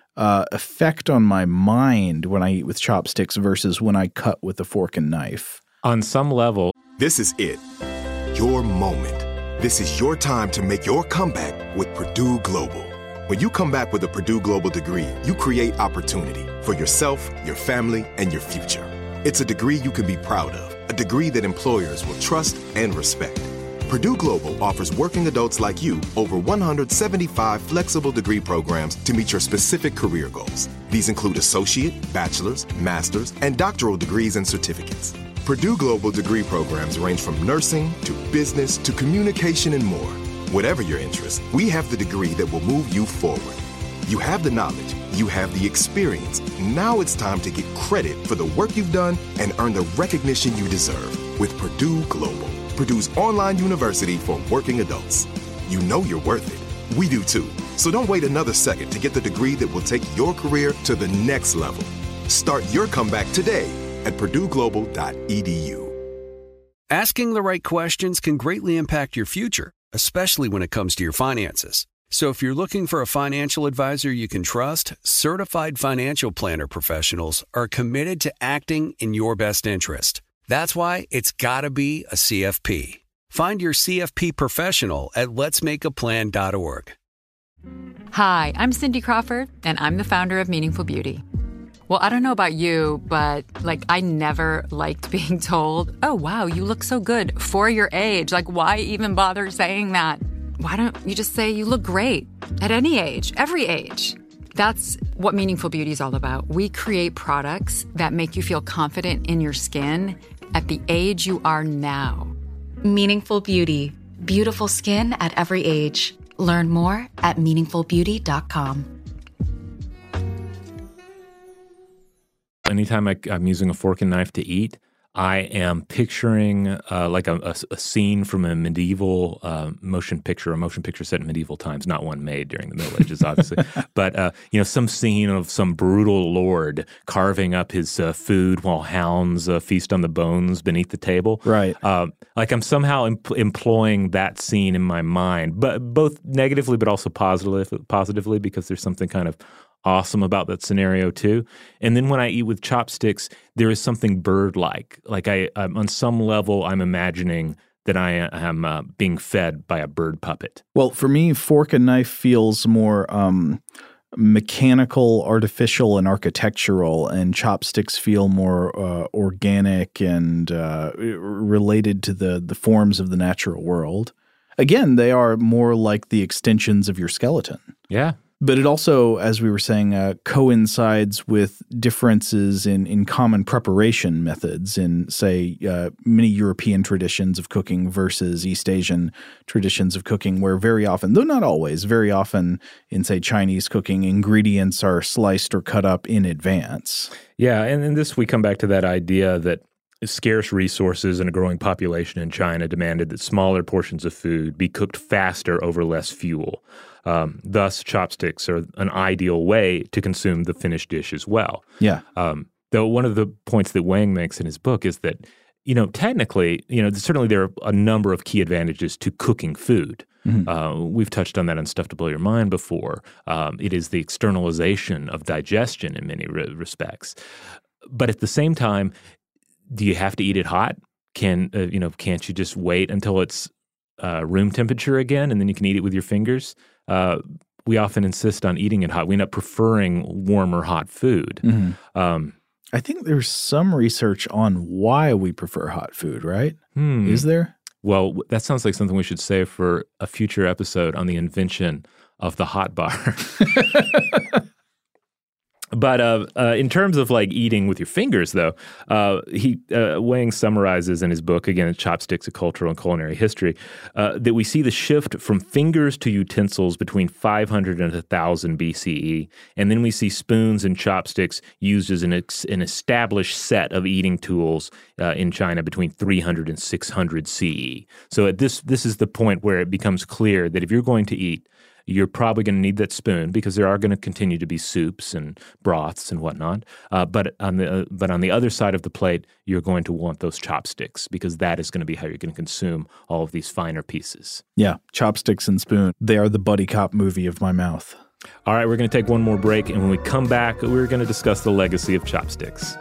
effect on my mind when I eat with chopsticks versus when I cut with a fork and knife. On some level. This is it. Your moment. This is your time to make your comeback with Purdue Global. When you come back with a Purdue Global degree, you create opportunity for yourself, your family, and your future. It's a degree you can be proud of, a degree that employers will trust and respect. Purdue Global offers working adults like you over 175 flexible degree programs to meet your specific career goals. These include associate, bachelor's, master's, and doctoral degrees and certificates. Purdue Global degree programs range from nursing to business to communication and more. Whatever your interest, we have the degree that will move you forward. You have the knowledge, you have the experience. Now it's time to get credit for the work you've done and earn the recognition you deserve with Purdue Global, Purdue's online university for working adults. You know you're worth it. We do too. So don't wait another second to get the degree that will take your career to the next level. Start your comeback today at purdueglobal.edu. Asking the right questions can greatly impact your future, especially when it comes to your finances. So if you're looking for a financial advisor you can trust, certified financial planner professionals are committed to acting in your best interest. That's why it's got to be a CFP. Find your CFP professional at letsmakeaplan.org. Hi, I'm Cindy Crawford, and I'm the founder of Meaningful Beauty. Well, I don't know about you, but I never liked being told, oh, wow, you look so good for your age. Why even bother saying that? Why don't you just say you look great at any age, every age? That's what Meaningful Beauty is all about. We create products that make you feel confident in your skin at the age you are now. Meaningful Beauty. Beautiful skin at every age. Learn more at meaningfulbeauty.com. Anytime I'm using a fork and knife to eat, I am picturing a scene from a medieval motion picture set in medieval times, not one made during the Middle Ages, obviously, but some scene of some brutal lord carving up his food while hounds feast on the bones beneath the table. Right. I'm somehow employing that scene in my mind, but both negatively but also positively, because there's something kind of awesome about that scenario too. And then when I eat with chopsticks, there is something bird-like. On some level, I'm imagining that I am being fed by a bird puppet. Well, for me, fork and knife feels more mechanical, artificial, and architectural, and chopsticks feel more organic and related to the forms of the natural world. Again, they are more like the extensions of your skeleton. Yeah. But it also, as we were saying, coincides with differences in common preparation methods in, say, many European traditions of cooking versus East Asian traditions of cooking, where very often, though not always, very often in, say, Chinese cooking, ingredients are sliced or cut up in advance. Yeah, and in this we come back to that idea that scarce resources and a growing population in China demanded that smaller portions of food be cooked faster over less fuel. Thus, chopsticks are an ideal way to consume the finished dish as well. Yeah. Though one of the points that Wang makes in his book is that, technically, certainly there are a number of key advantages to cooking food. We've touched on that on Stuff to Blow Your Mind before. It is the externalization of digestion in many respects. But at the same time, do you have to eat it hot? Can't you just wait until it's room temperature again, and then you can eat it with your fingers? We often insist on eating it hot. We end up preferring warm or hot food. I think there's some research on why we prefer hot food, right? Is there? Well, that sounds like something we should save for a future episode on the invention of the hot bar. But in terms of like eating with your fingers, though, Wang summarizes in his book, again, Chopsticks, A Cultural and Culinary History, that we see the shift from fingers to utensils between 500 and 1000 BCE. And then we see spoons and chopsticks used as an established set of eating tools in China between 300 and 600 CE. So this is the point where it becomes clear that if you're going to eat, you're probably going to need that spoon because there are going to continue to be soups and broths and whatnot. But on the other side of the plate, you're going to want those chopsticks because that is going to be how you're going to consume all of these finer pieces. Yeah, chopsticks and spoon. They are the buddy cop movie of my mouth. All right, we're going to take one more break, and when we come back, we're going to discuss the legacy of chopsticks.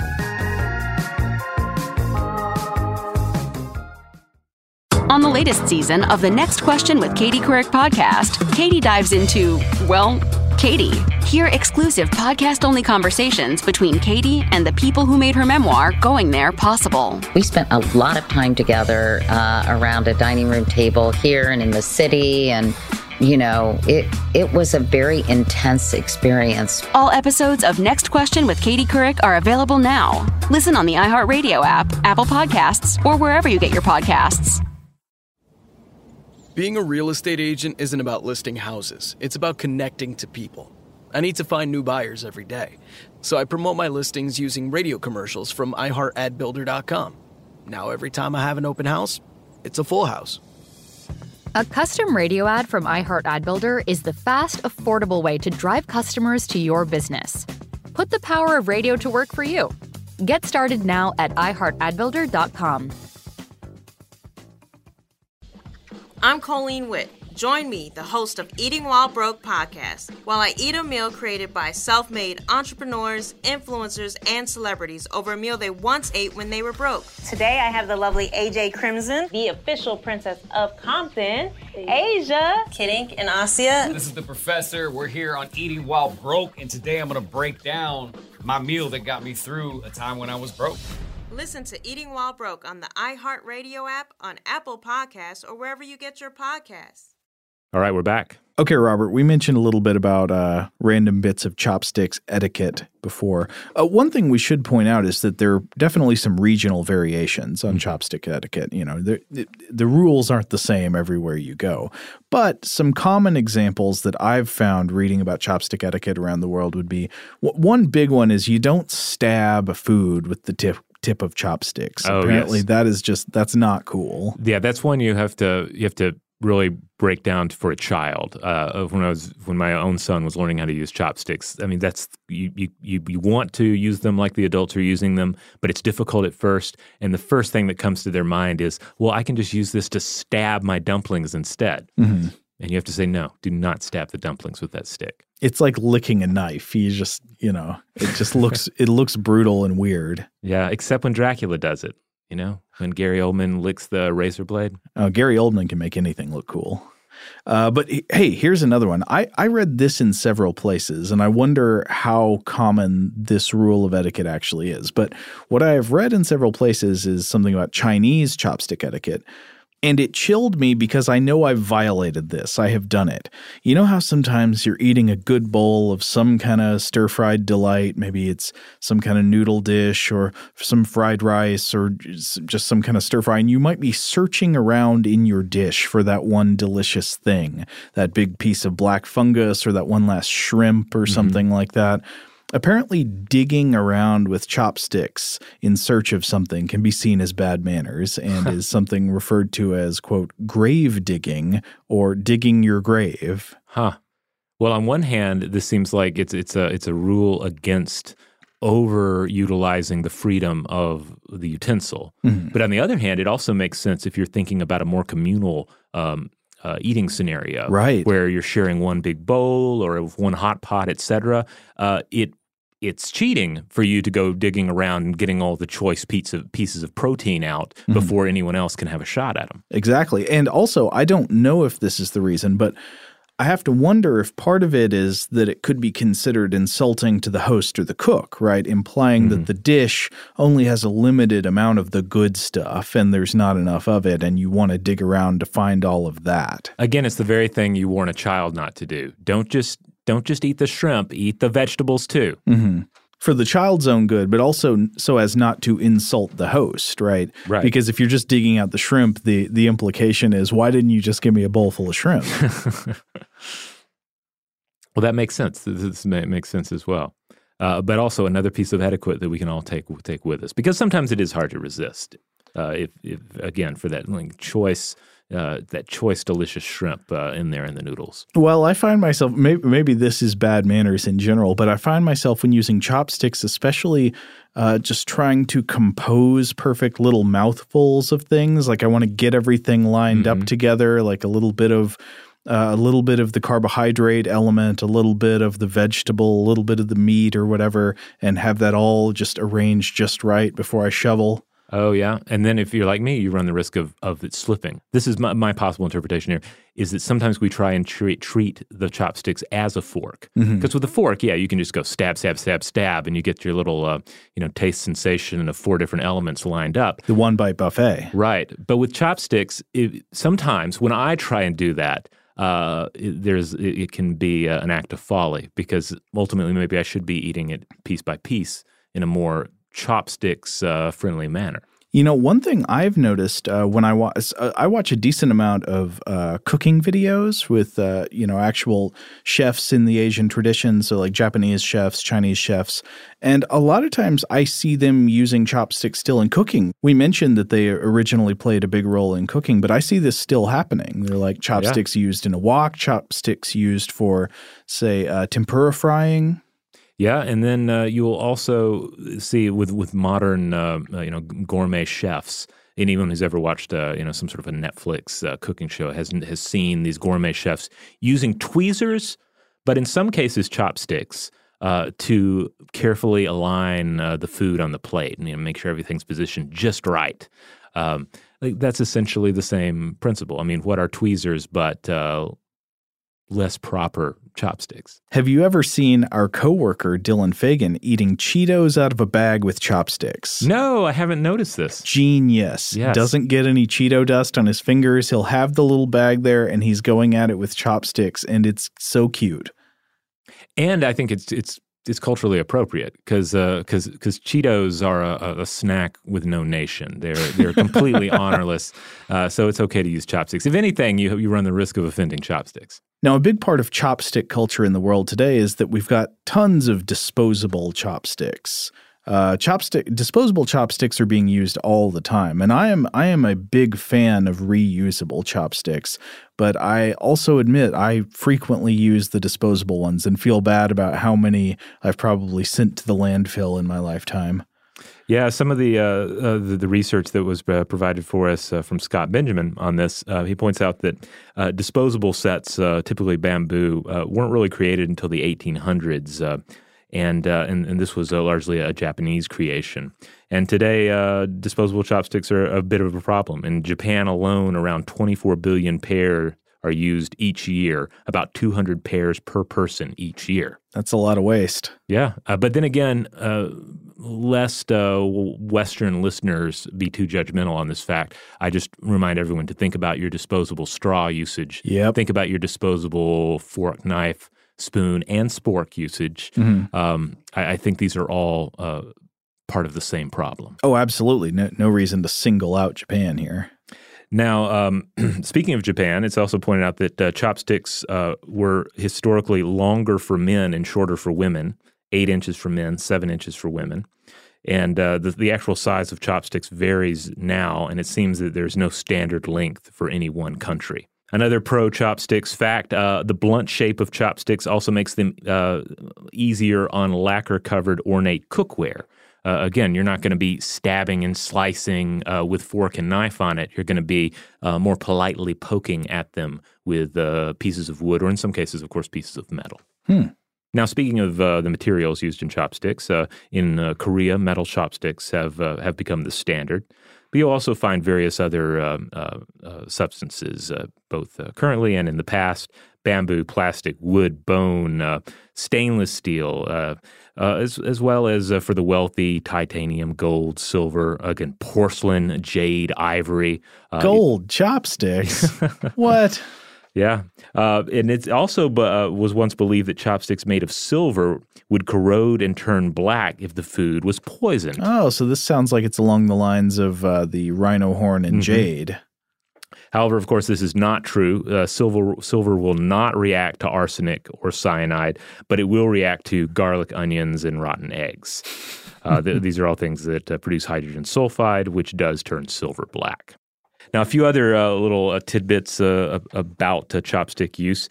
On the latest season of the Next Question with Katie Couric podcast, Katie dives into, well, Katie. Hear exclusive podcast-only conversations between Katie and the people who made her memoir, Going There, possible. We spent a lot of time together around a dining room table here and in the city, and it was a very intense experience. All episodes of Next Question with Katie Couric are available now. Listen on the iHeartRadio app, Apple Podcasts, or wherever you get your podcasts. Being a real estate agent isn't about listing houses. It's about connecting to people. I need to find new buyers every day. So I promote my listings using radio commercials from iHeartAdBuilder.com. Now every time I have an open house, it's a full house. A custom radio ad from iHeartAdBuilder is the fast, affordable way to drive customers to your business. Put the power of radio to work for you. Get started now at iHeartAdBuilder.com. I'm Colleen Witt. Join me, the host of Eating While Broke podcast, while I eat a meal created by self-made entrepreneurs, influencers, and celebrities over a meal they once ate when they were broke. Today I have the lovely AJ Crimson, the official princess of Compton, Asia, Kid Ink, and Asia. This is the Professor. We're here on Eating While Broke, and today I'm going to break down my meal that got me through a time when I was broke. Listen to Eating While Broke on the iHeartRadio app, on Apple Podcasts, or wherever you get your podcasts. All right, we're back. Okay, Robert, we mentioned a little bit about random bits of chopsticks etiquette before. One thing we should point out is that there are definitely some regional variations on chopstick etiquette. The rules aren't the same everywhere you go. But some common examples that I've found reading about chopstick etiquette around the world would be, one big one is you don't stab food with the tip of chopsticks. Oh, apparently yes. that's not cool. Yeah, that's one you have to really break down for a child. When my own son was learning how to use chopsticks, I mean, that's you want to use them like the adults are using them, but it's difficult at first. And the first thing that comes to their mind is, well, I can just use this to stab my dumplings instead. Mm-hmm. And you have to say, no, do not stab the dumplings with that stick. It's like licking a knife. You just, it just looks brutal and weird. Yeah, except when Dracula does it. When Gary Oldman licks the razor blade. Oh, Gary Oldman can make anything look cool. But hey, here's another one. I read this in several places, and I wonder how common this rule of etiquette actually is. But what I have read in several places is something about Chinese chopstick etiquette. And it chilled me because I know I've violated this. I have done it. You know how sometimes you're eating a good bowl of some kind of stir-fried delight, maybe it's some kind of noodle dish or some fried rice or just some kind of stir-fry, and you might be searching around in your dish for that one delicious thing, that big piece of black fungus or that one last shrimp or something like that. Apparently, digging around with chopsticks in search of something can be seen as bad manners and is something referred to as, quote, grave digging or digging your grave. Huh. Well, on one hand, this seems like it's a rule against overutilizing the freedom of the utensil. Mm-hmm. But on the other hand, it also makes sense if you're thinking about a more communal eating scenario, right, where you're sharing one big bowl or one hot pot, etc., it's cheating for you to go digging around and getting all the choice pieces of protein out before anyone else can have a shot at them. Exactly. And also, I don't know if this is the reason, but I have to wonder if part of it is that it could be considered insulting to the host or the cook, right? Implying that the dish only has a limited amount of the good stuff and there's not enough of it, and you want to dig around to find all of that. Again, it's the very thing you warn a child not to do. Don't just eat the shrimp, eat the vegetables too. Mm-hmm. For the child's own good, but also so as not to insult the host, right? Right. Because if you're just digging out the shrimp, the implication is, why didn't you just give me a bowl full of shrimp? Well, that makes sense. This makes sense as well. But also another piece of etiquette that we can all take with us, because sometimes it is hard to resist. If again, for that choice. That choice, delicious shrimp in there in the noodles. Well, I find myself, maybe this is bad manners in general, but I find myself when using chopsticks, especially just trying to compose perfect little mouthfuls of things. Like I want to get everything lined up together, like a little bit of the carbohydrate element, a little bit of the vegetable, a little bit of the meat or whatever, and have that all just arranged just right before I shovel. Oh, yeah. And then if you're like me, you run the risk of it slipping. This is my possible interpretation here, is that sometimes we try and treat the chopsticks as a fork. Because with a fork, yeah, you can just go stab, stab, stab, stab, and you get your little taste sensation of 4 different elements lined up. The one-bite buffet. Right. But with chopsticks, sometimes when I try and do that, it can be an act of folly, because ultimately maybe I should be eating it piece by piece in a more chopsticks friendly manner. You know, one thing I've noticed when I watch a decent amount of cooking videos with actual chefs in the Asian tradition, so like Japanese chefs, Chinese chefs, and a lot of times I see them using chopsticks still in cooking. We mentioned that they originally played a big role in cooking, but I see this still happening. They're like chopsticks used in a wok, chopsticks used for, say, tempura frying. Yeah, and then you'll also see with modern gourmet chefs, anyone who's ever watched some sort of a Netflix cooking show has seen these gourmet chefs using tweezers, but in some cases chopsticks, to carefully align the food on the plate and make sure everything's positioned just right. That's essentially the same principle. I mean, what are tweezers but less proper chopsticks? Have you ever seen our coworker Dylan Fagan eating Cheetos out of a bag with chopsticks? No, I haven't noticed this. Genius. Yes. Doesn't get any Cheeto dust on his fingers. He'll have the little bag there and he's going at it with chopsticks, and it's so cute. And I think it's culturally appropriate because Cheetos are a snack with no nation. They're completely honorless. So it's okay to use chopsticks. If anything, you run the risk of offending chopsticks. Now, a big part of chopstick culture in the world today is that we've got tons of disposable chopsticks. Disposable chopsticks are being used all the time, and I am a big fan of reusable chopsticks, but I also admit I frequently use the disposable ones and feel bad about how many I've probably sent to the landfill in my lifetime. Yeah, some of the research that was provided for us from Scott Benjamin on this, he points out that disposable sets, typically bamboo, weren't really created until the 1800s. And this was largely a Japanese creation. And today, disposable chopsticks are a bit of a problem. In Japan alone, around 24 billion pairs are used each year, about 200 pairs per person each year. That's a lot of waste. Yeah. But then again, lest Western listeners be too judgmental on this fact, I just remind everyone to think about your disposable straw usage. Yep. Think about your disposable fork, knife, spoon, and spork usage. I think these are all part of the same problem. Oh, absolutely. No reason to single out Japan here. Now, speaking of Japan, it's also pointed out that chopsticks were historically longer for men and shorter for women, 8 inches for men, 7 inches for women. And the actual size of chopsticks varies now, and it seems that there's no standard length for any one country. Another pro-chopsticks fact, the blunt shape of chopsticks also makes them easier on lacquer-covered ornate cookware. Again, you're not going to be stabbing and slicing with fork and knife on it. You're going to be more politely poking at them with pieces of wood, or in some cases, of course, pieces of metal. Now, speaking of the materials used in chopsticks, in Korea, metal chopsticks have become the standard. But you'll also find various other substances, both currently and in the past: bamboo, plastic, wood, bone, stainless steel, as well as for the wealthy, titanium, gold, silver, again, porcelain, jade, ivory. Gold chopsticks? What? Yeah. And it also was once believed that chopsticks made of silver would corrode and turn black if the food was poisoned. Oh, so this sounds like it's along the lines of the rhino horn and jade. However, of course, this is not true. Silver will not react to arsenic or cyanide, but it will react to garlic, onions, and rotten eggs. These are all things that produce hydrogen sulfide, which does turn silver black. Now, a few other little tidbits about chopstick use.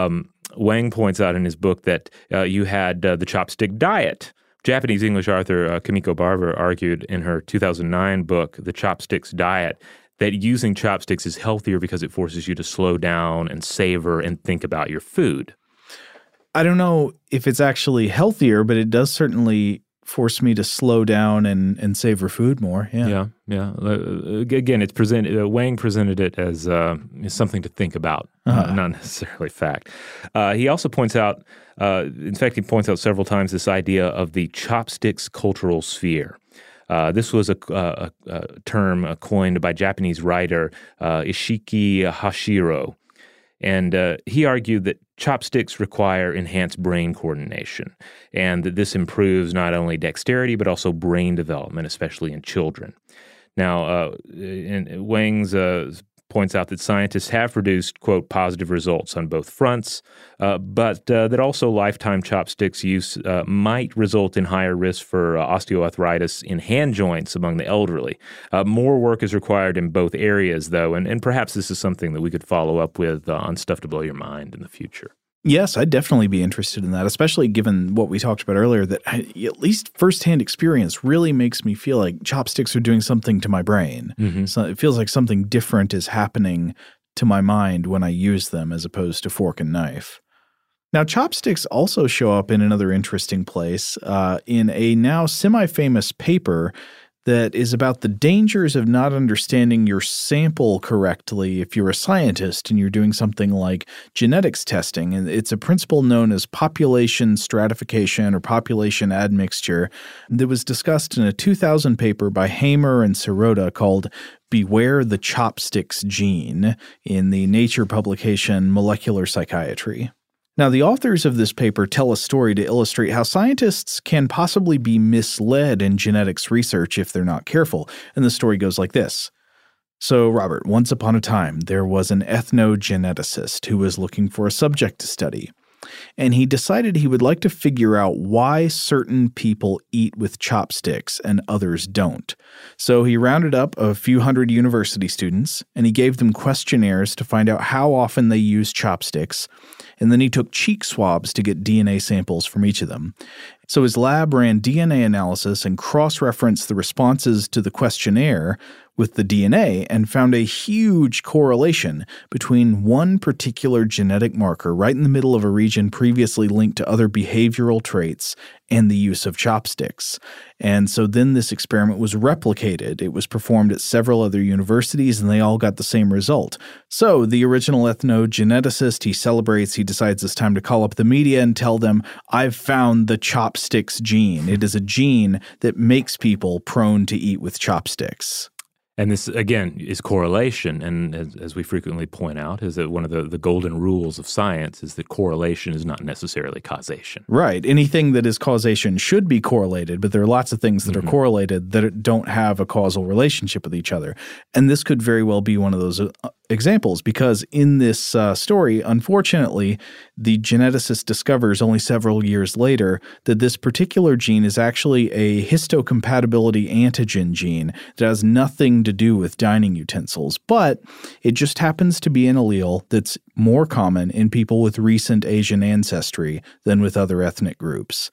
Wang points out in his book that you had the chopstick diet. Japanese English author Kimiko Barber argued in her 2009 book, The Chopsticks Diet, that using chopsticks is healthier because it forces you to slow down and savor and think about your food. I don't know if it's actually healthier, but it does certainly force me to slow down and savor food more. Yeah. Again, it's presented. Wang presented it as something to think about, not necessarily fact. He also points out, in fact, he points out several times this idea of the chopsticks cultural sphere. This was a term coined by Japanese writer Ishiki Hashiro. And he argued that chopsticks require enhanced brain coordination, and that this improves not only dexterity but also brain development, especially in children. Now, Wang's points out that scientists have produced, quote, positive results on both fronts, but that also lifetime chopsticks use might result in higher risk for osteoarthritis in hand joints among the elderly. More work is required in both areas, though, and perhaps this is something that we could follow up with on Stuff to Blow Your Mind in the future. Yes, I'd definitely be interested in that, especially given what we talked about earlier, that at least firsthand experience really makes me feel like chopsticks are doing something to my brain. So it feels like something different is happening to my mind when I use them as opposed to fork and knife. Now, chopsticks also show up in another interesting place in a now semi-famous paper that is about the dangers of not understanding your sample correctly if you're a scientist and you're doing something like genetics testing. And it's a principle known as population stratification or population admixture that was discussed in a 2000 paper by Hamer and Sirota called Beware the Chopsticks Gene in the Nature publication Molecular Psychiatry. Now, the authors of this paper tell a story to illustrate how scientists can possibly be misled in genetics research if they're not careful, and the story goes like this. So, Robert, once upon a time, there was an ethnogeneticist who was looking for a subject to study, and he decided he would like to figure out why certain people eat with chopsticks and others don't. So he rounded up a few hundred university students, and he gave them questionnaires to find out how often they use chopsticks, and then he took cheek swabs to get DNA samples from each of them. So his lab ran DNA analysis and cross-referenced the responses to the questionnaire with the DNA and found a huge correlation between one particular genetic marker right in the middle of a region previously linked to other behavioral traits and the use of chopsticks. And so then this experiment was replicated. It was performed at several other universities, and they all got the same result. So the original ethnogeneticist, he celebrates, he decides it's time to call up the media and tell them, I've found the chopsticks gene. It is a gene that makes people prone to eat with chopsticks. And this, again, is correlation. And as we frequently point out, is that one of the golden rules of science is that correlation is not necessarily causation. Right. Anything that is causation should be correlated, but there are lots of things that are correlated that don't have a causal relationship with each other. And this could very well be one of those examples, because in this story, unfortunately, the geneticist discovers only several years later that this particular gene is actually a histocompatibility antigen gene that has nothing to do with dining utensils, but it just happens to be an allele that's more common in people with recent Asian ancestry than with other ethnic groups.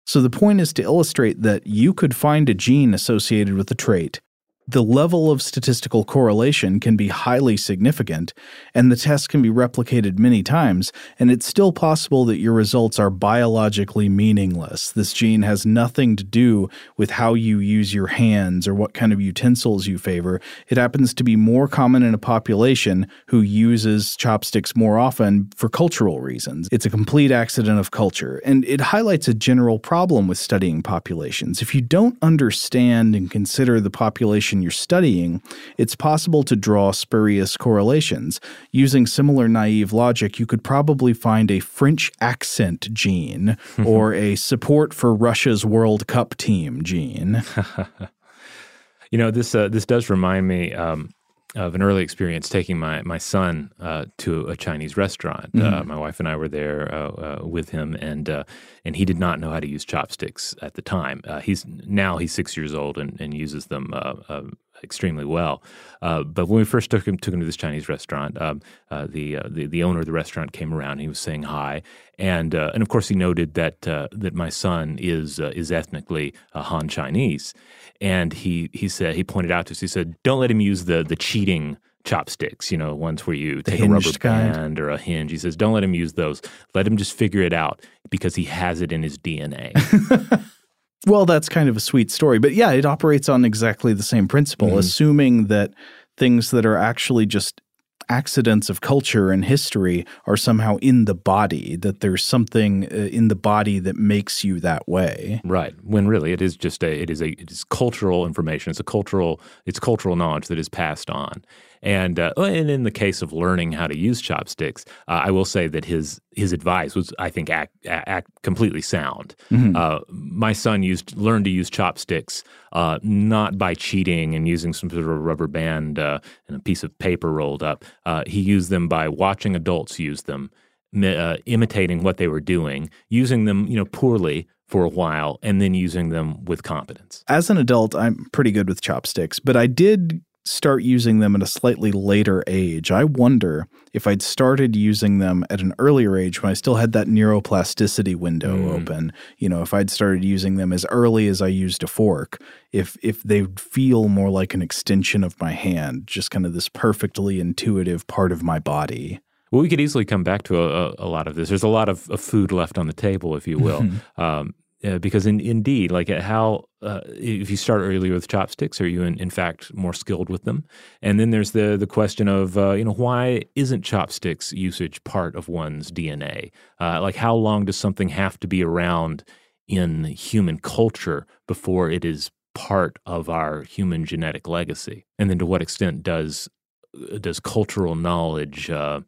So the point is to illustrate that you could find a gene associated with a trait. The level of statistical correlation can be highly significant, and the test can be replicated many times, and it's still possible that your results are biologically meaningless. This gene has nothing to do with how you use your hands or what kind of utensils you favor. It happens to be more common in a population who uses chopsticks more often for cultural reasons. It's a complete accident of culture, and it highlights a general problem with studying populations. If you don't understand and consider the population you're studying, it's possible to draw spurious correlations. Using similar naive logic, you could probably find a French accent gene or a support for Russia's World Cup team gene. This does remind me of an early experience taking my son to a Chinese restaurant. My wife and I were there with him, and he did not know how to use chopsticks at the time. He's 6 years old and uses them extremely well. But when we first took him to this Chinese restaurant, the owner of the restaurant came around. And he was saying hi, and of course he noted that my son is ethnically Han Chinese. And he pointed out to us, he said, don't let him use the cheating chopsticks, ones where you take a rubber band or a hinge. He says, don't let him use those. Let him just figure it out because he has it in his DNA. Well, that's kind of a sweet story. But yeah, it operates on exactly the same principle, assuming that things that are actually just accidents of culture and history are somehow in the body, that there's something in the body that makes you that way. Right. When really it is just it is cultural information. It's cultural knowledge that is passed on. And in the case of learning how to use chopsticks, I will say that his advice was, I think, completely sound. My son learned to use chopsticks not by cheating and using some sort of rubber band and a piece of paper rolled up. He used them by watching adults use them, imitating what they were doing, using them, poorly for a while, and then using them with competence. As an adult, I'm pretty good with chopsticks, but I did start using them at a slightly later age. I wonder if I'd started using them at an earlier age when I still had that neuroplasticity window open, if I'd started using them as early as I used a fork, if they'd feel more like an extension of my hand, just kind of this perfectly intuitive part of my body. Well, we could easily come back to a lot of this. There's a lot of food left on the table, if you will. Because indeed, like if you start earlier with chopsticks, are you in fact more skilled with them? And then there's the question of why isn't chopsticks usage part of one's DNA? Like how long does something have to be around in human culture before it is part of our human genetic legacy? And then to what extent does cultural knowledge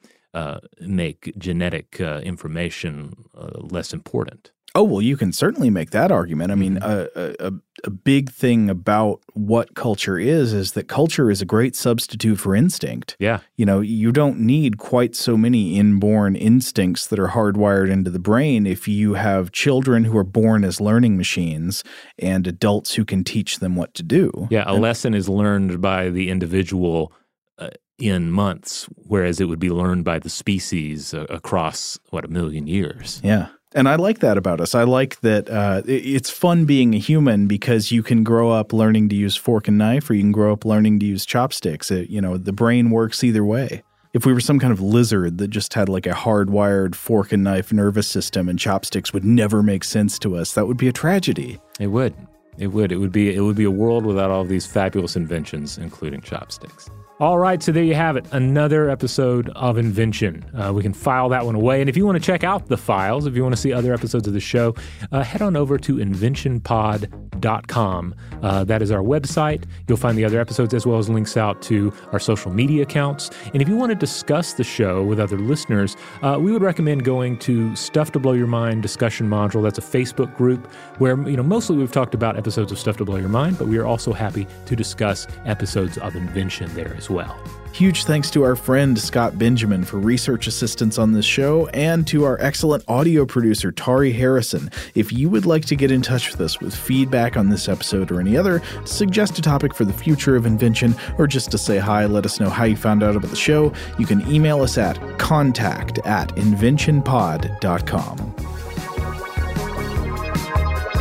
make genetic information less important? Oh, well, you can certainly make that argument. I mean, a big thing about what culture is that culture is a great substitute for instinct. Yeah. You don't need quite so many inborn instincts that are hardwired into the brain if you have children who are born as learning machines and adults who can teach them what to do. Yeah, a lesson is learned by the individual in months, whereas it would be learned by the species across, 1 million years. Yeah. And I like that about us. I like that it's fun being a human because you can grow up learning to use fork and knife, or you can grow up learning to use chopsticks. The brain works either way. If we were some kind of lizard that just had like a hardwired fork and knife nervous system and chopsticks would never make sense to us, that would be a tragedy. It would. It would be a world without all of these fabulous inventions, including chopsticks. All right, so there you have it, another episode of Invention. We can file that one away. And if you want to check out the files, if you want to see other episodes of the show, head on over to inventionpod.com. That is our website. You'll find the other episodes as well as links out to our social media accounts. And if you want to discuss the show with other listeners, we would recommend going to Stuff to Blow Your Mind discussion module. That's a Facebook group where, mostly we've talked about episodes of Stuff to Blow Your Mind, but we are also happy to discuss episodes of Invention there as well. Huge thanks to our friend Scott Benjamin for research assistance on this show, and to our excellent audio producer Tari Harrison. If you would like to get in touch with us with feedback on this episode or any other, suggest a topic for the future of Invention, or just to say hi, let us know how you found out about the show, you can email us at contact@inventionpod.com.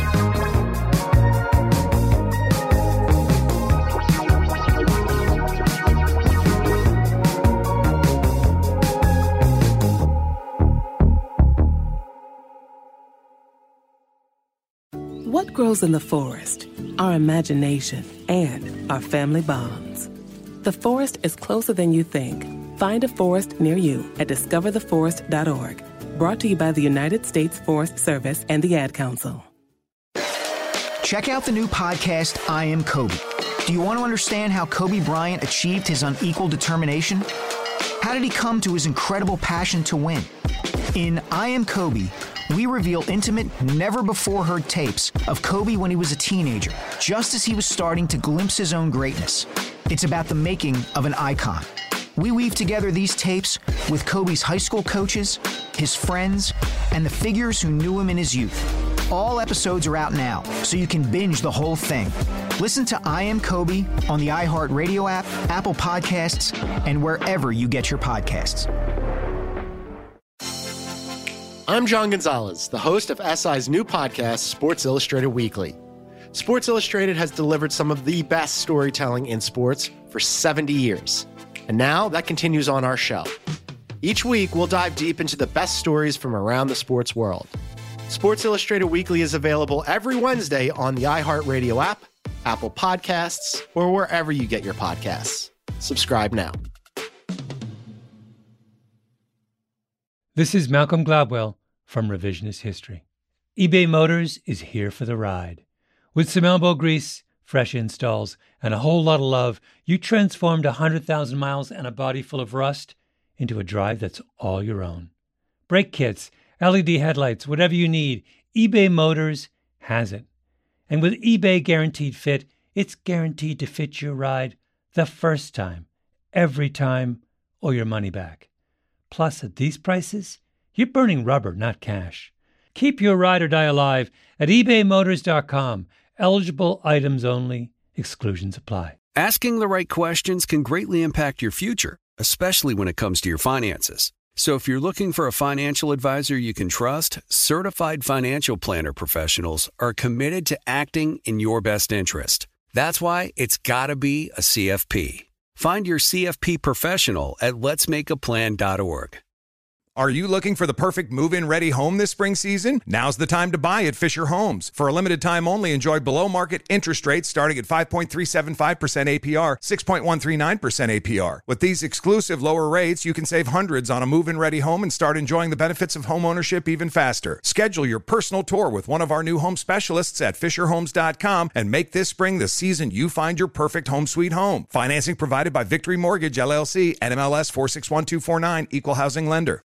grows in the forest, our imagination, and our family bonds. The forest is closer than you think. Find a forest near you at discovertheforest.org. Brought to you by the United States Forest Service and the Ad Council. Check out the new podcast, I Am Kobe. Do you want to understand how Kobe Bryant achieved his unequal determination? How did he come to his incredible passion to win? In I Am Kobe, we reveal intimate, never-before-heard tapes of Kobe when he was a teenager, just as he was starting to glimpse his own greatness. It's about the making of an icon. We weave together these tapes with Kobe's high school coaches, his friends, and the figures who knew him in his youth. All episodes are out now, so you can binge the whole thing. Listen to I Am Kobe on the iHeartRadio app, Apple Podcasts, and wherever you get your podcasts. I'm John Gonzalez, the host of SI's new podcast, Sports Illustrated Weekly. Sports Illustrated has delivered some of the best storytelling in sports for 70 years. And now that continues on our show. Each week, we'll dive deep into the best stories from around the sports world. Sports Illustrated Weekly is available every Wednesday on the iHeartRadio app, Apple Podcasts, or wherever you get your podcasts. Subscribe now. This is Malcolm Gladwell from Revisionist History. eBay Motors is here for the ride. With some elbow grease, fresh installs, and a whole lot of love, you transformed 100,000 miles and a body full of rust into a drive that's all your own. Brake kits, LED headlights, whatever you need, eBay Motors has it. And with eBay Guaranteed Fit, it's guaranteed to fit your ride the first time, every time, or your money back. Plus, at these prices, you're burning rubber, not cash. Keep your ride or die alive at ebaymotors.com. Eligible items only. Exclusions apply. Asking the right questions can greatly impact your future, especially when it comes to your finances. So if you're looking for a financial advisor you can trust, certified financial planner professionals are committed to acting in your best interest. That's why it's got to be a CFP. Find your CFP professional at letsmakeaplan.org. Are you looking for the perfect move-in ready home this spring season? Now's the time to buy at Fisher Homes. For a limited time only, enjoy below-market interest rates starting at 5.375% APR, 6.139% APR. With these exclusive lower rates, you can save hundreds on a move-in ready home and start enjoying the benefits of home ownership even faster. Schedule your personal tour with one of our new home specialists at FisherHomes.com and make this spring the season you find your perfect home sweet home. Financing provided by Victory Mortgage, LLC, NMLS 461249, Equal Housing Lender.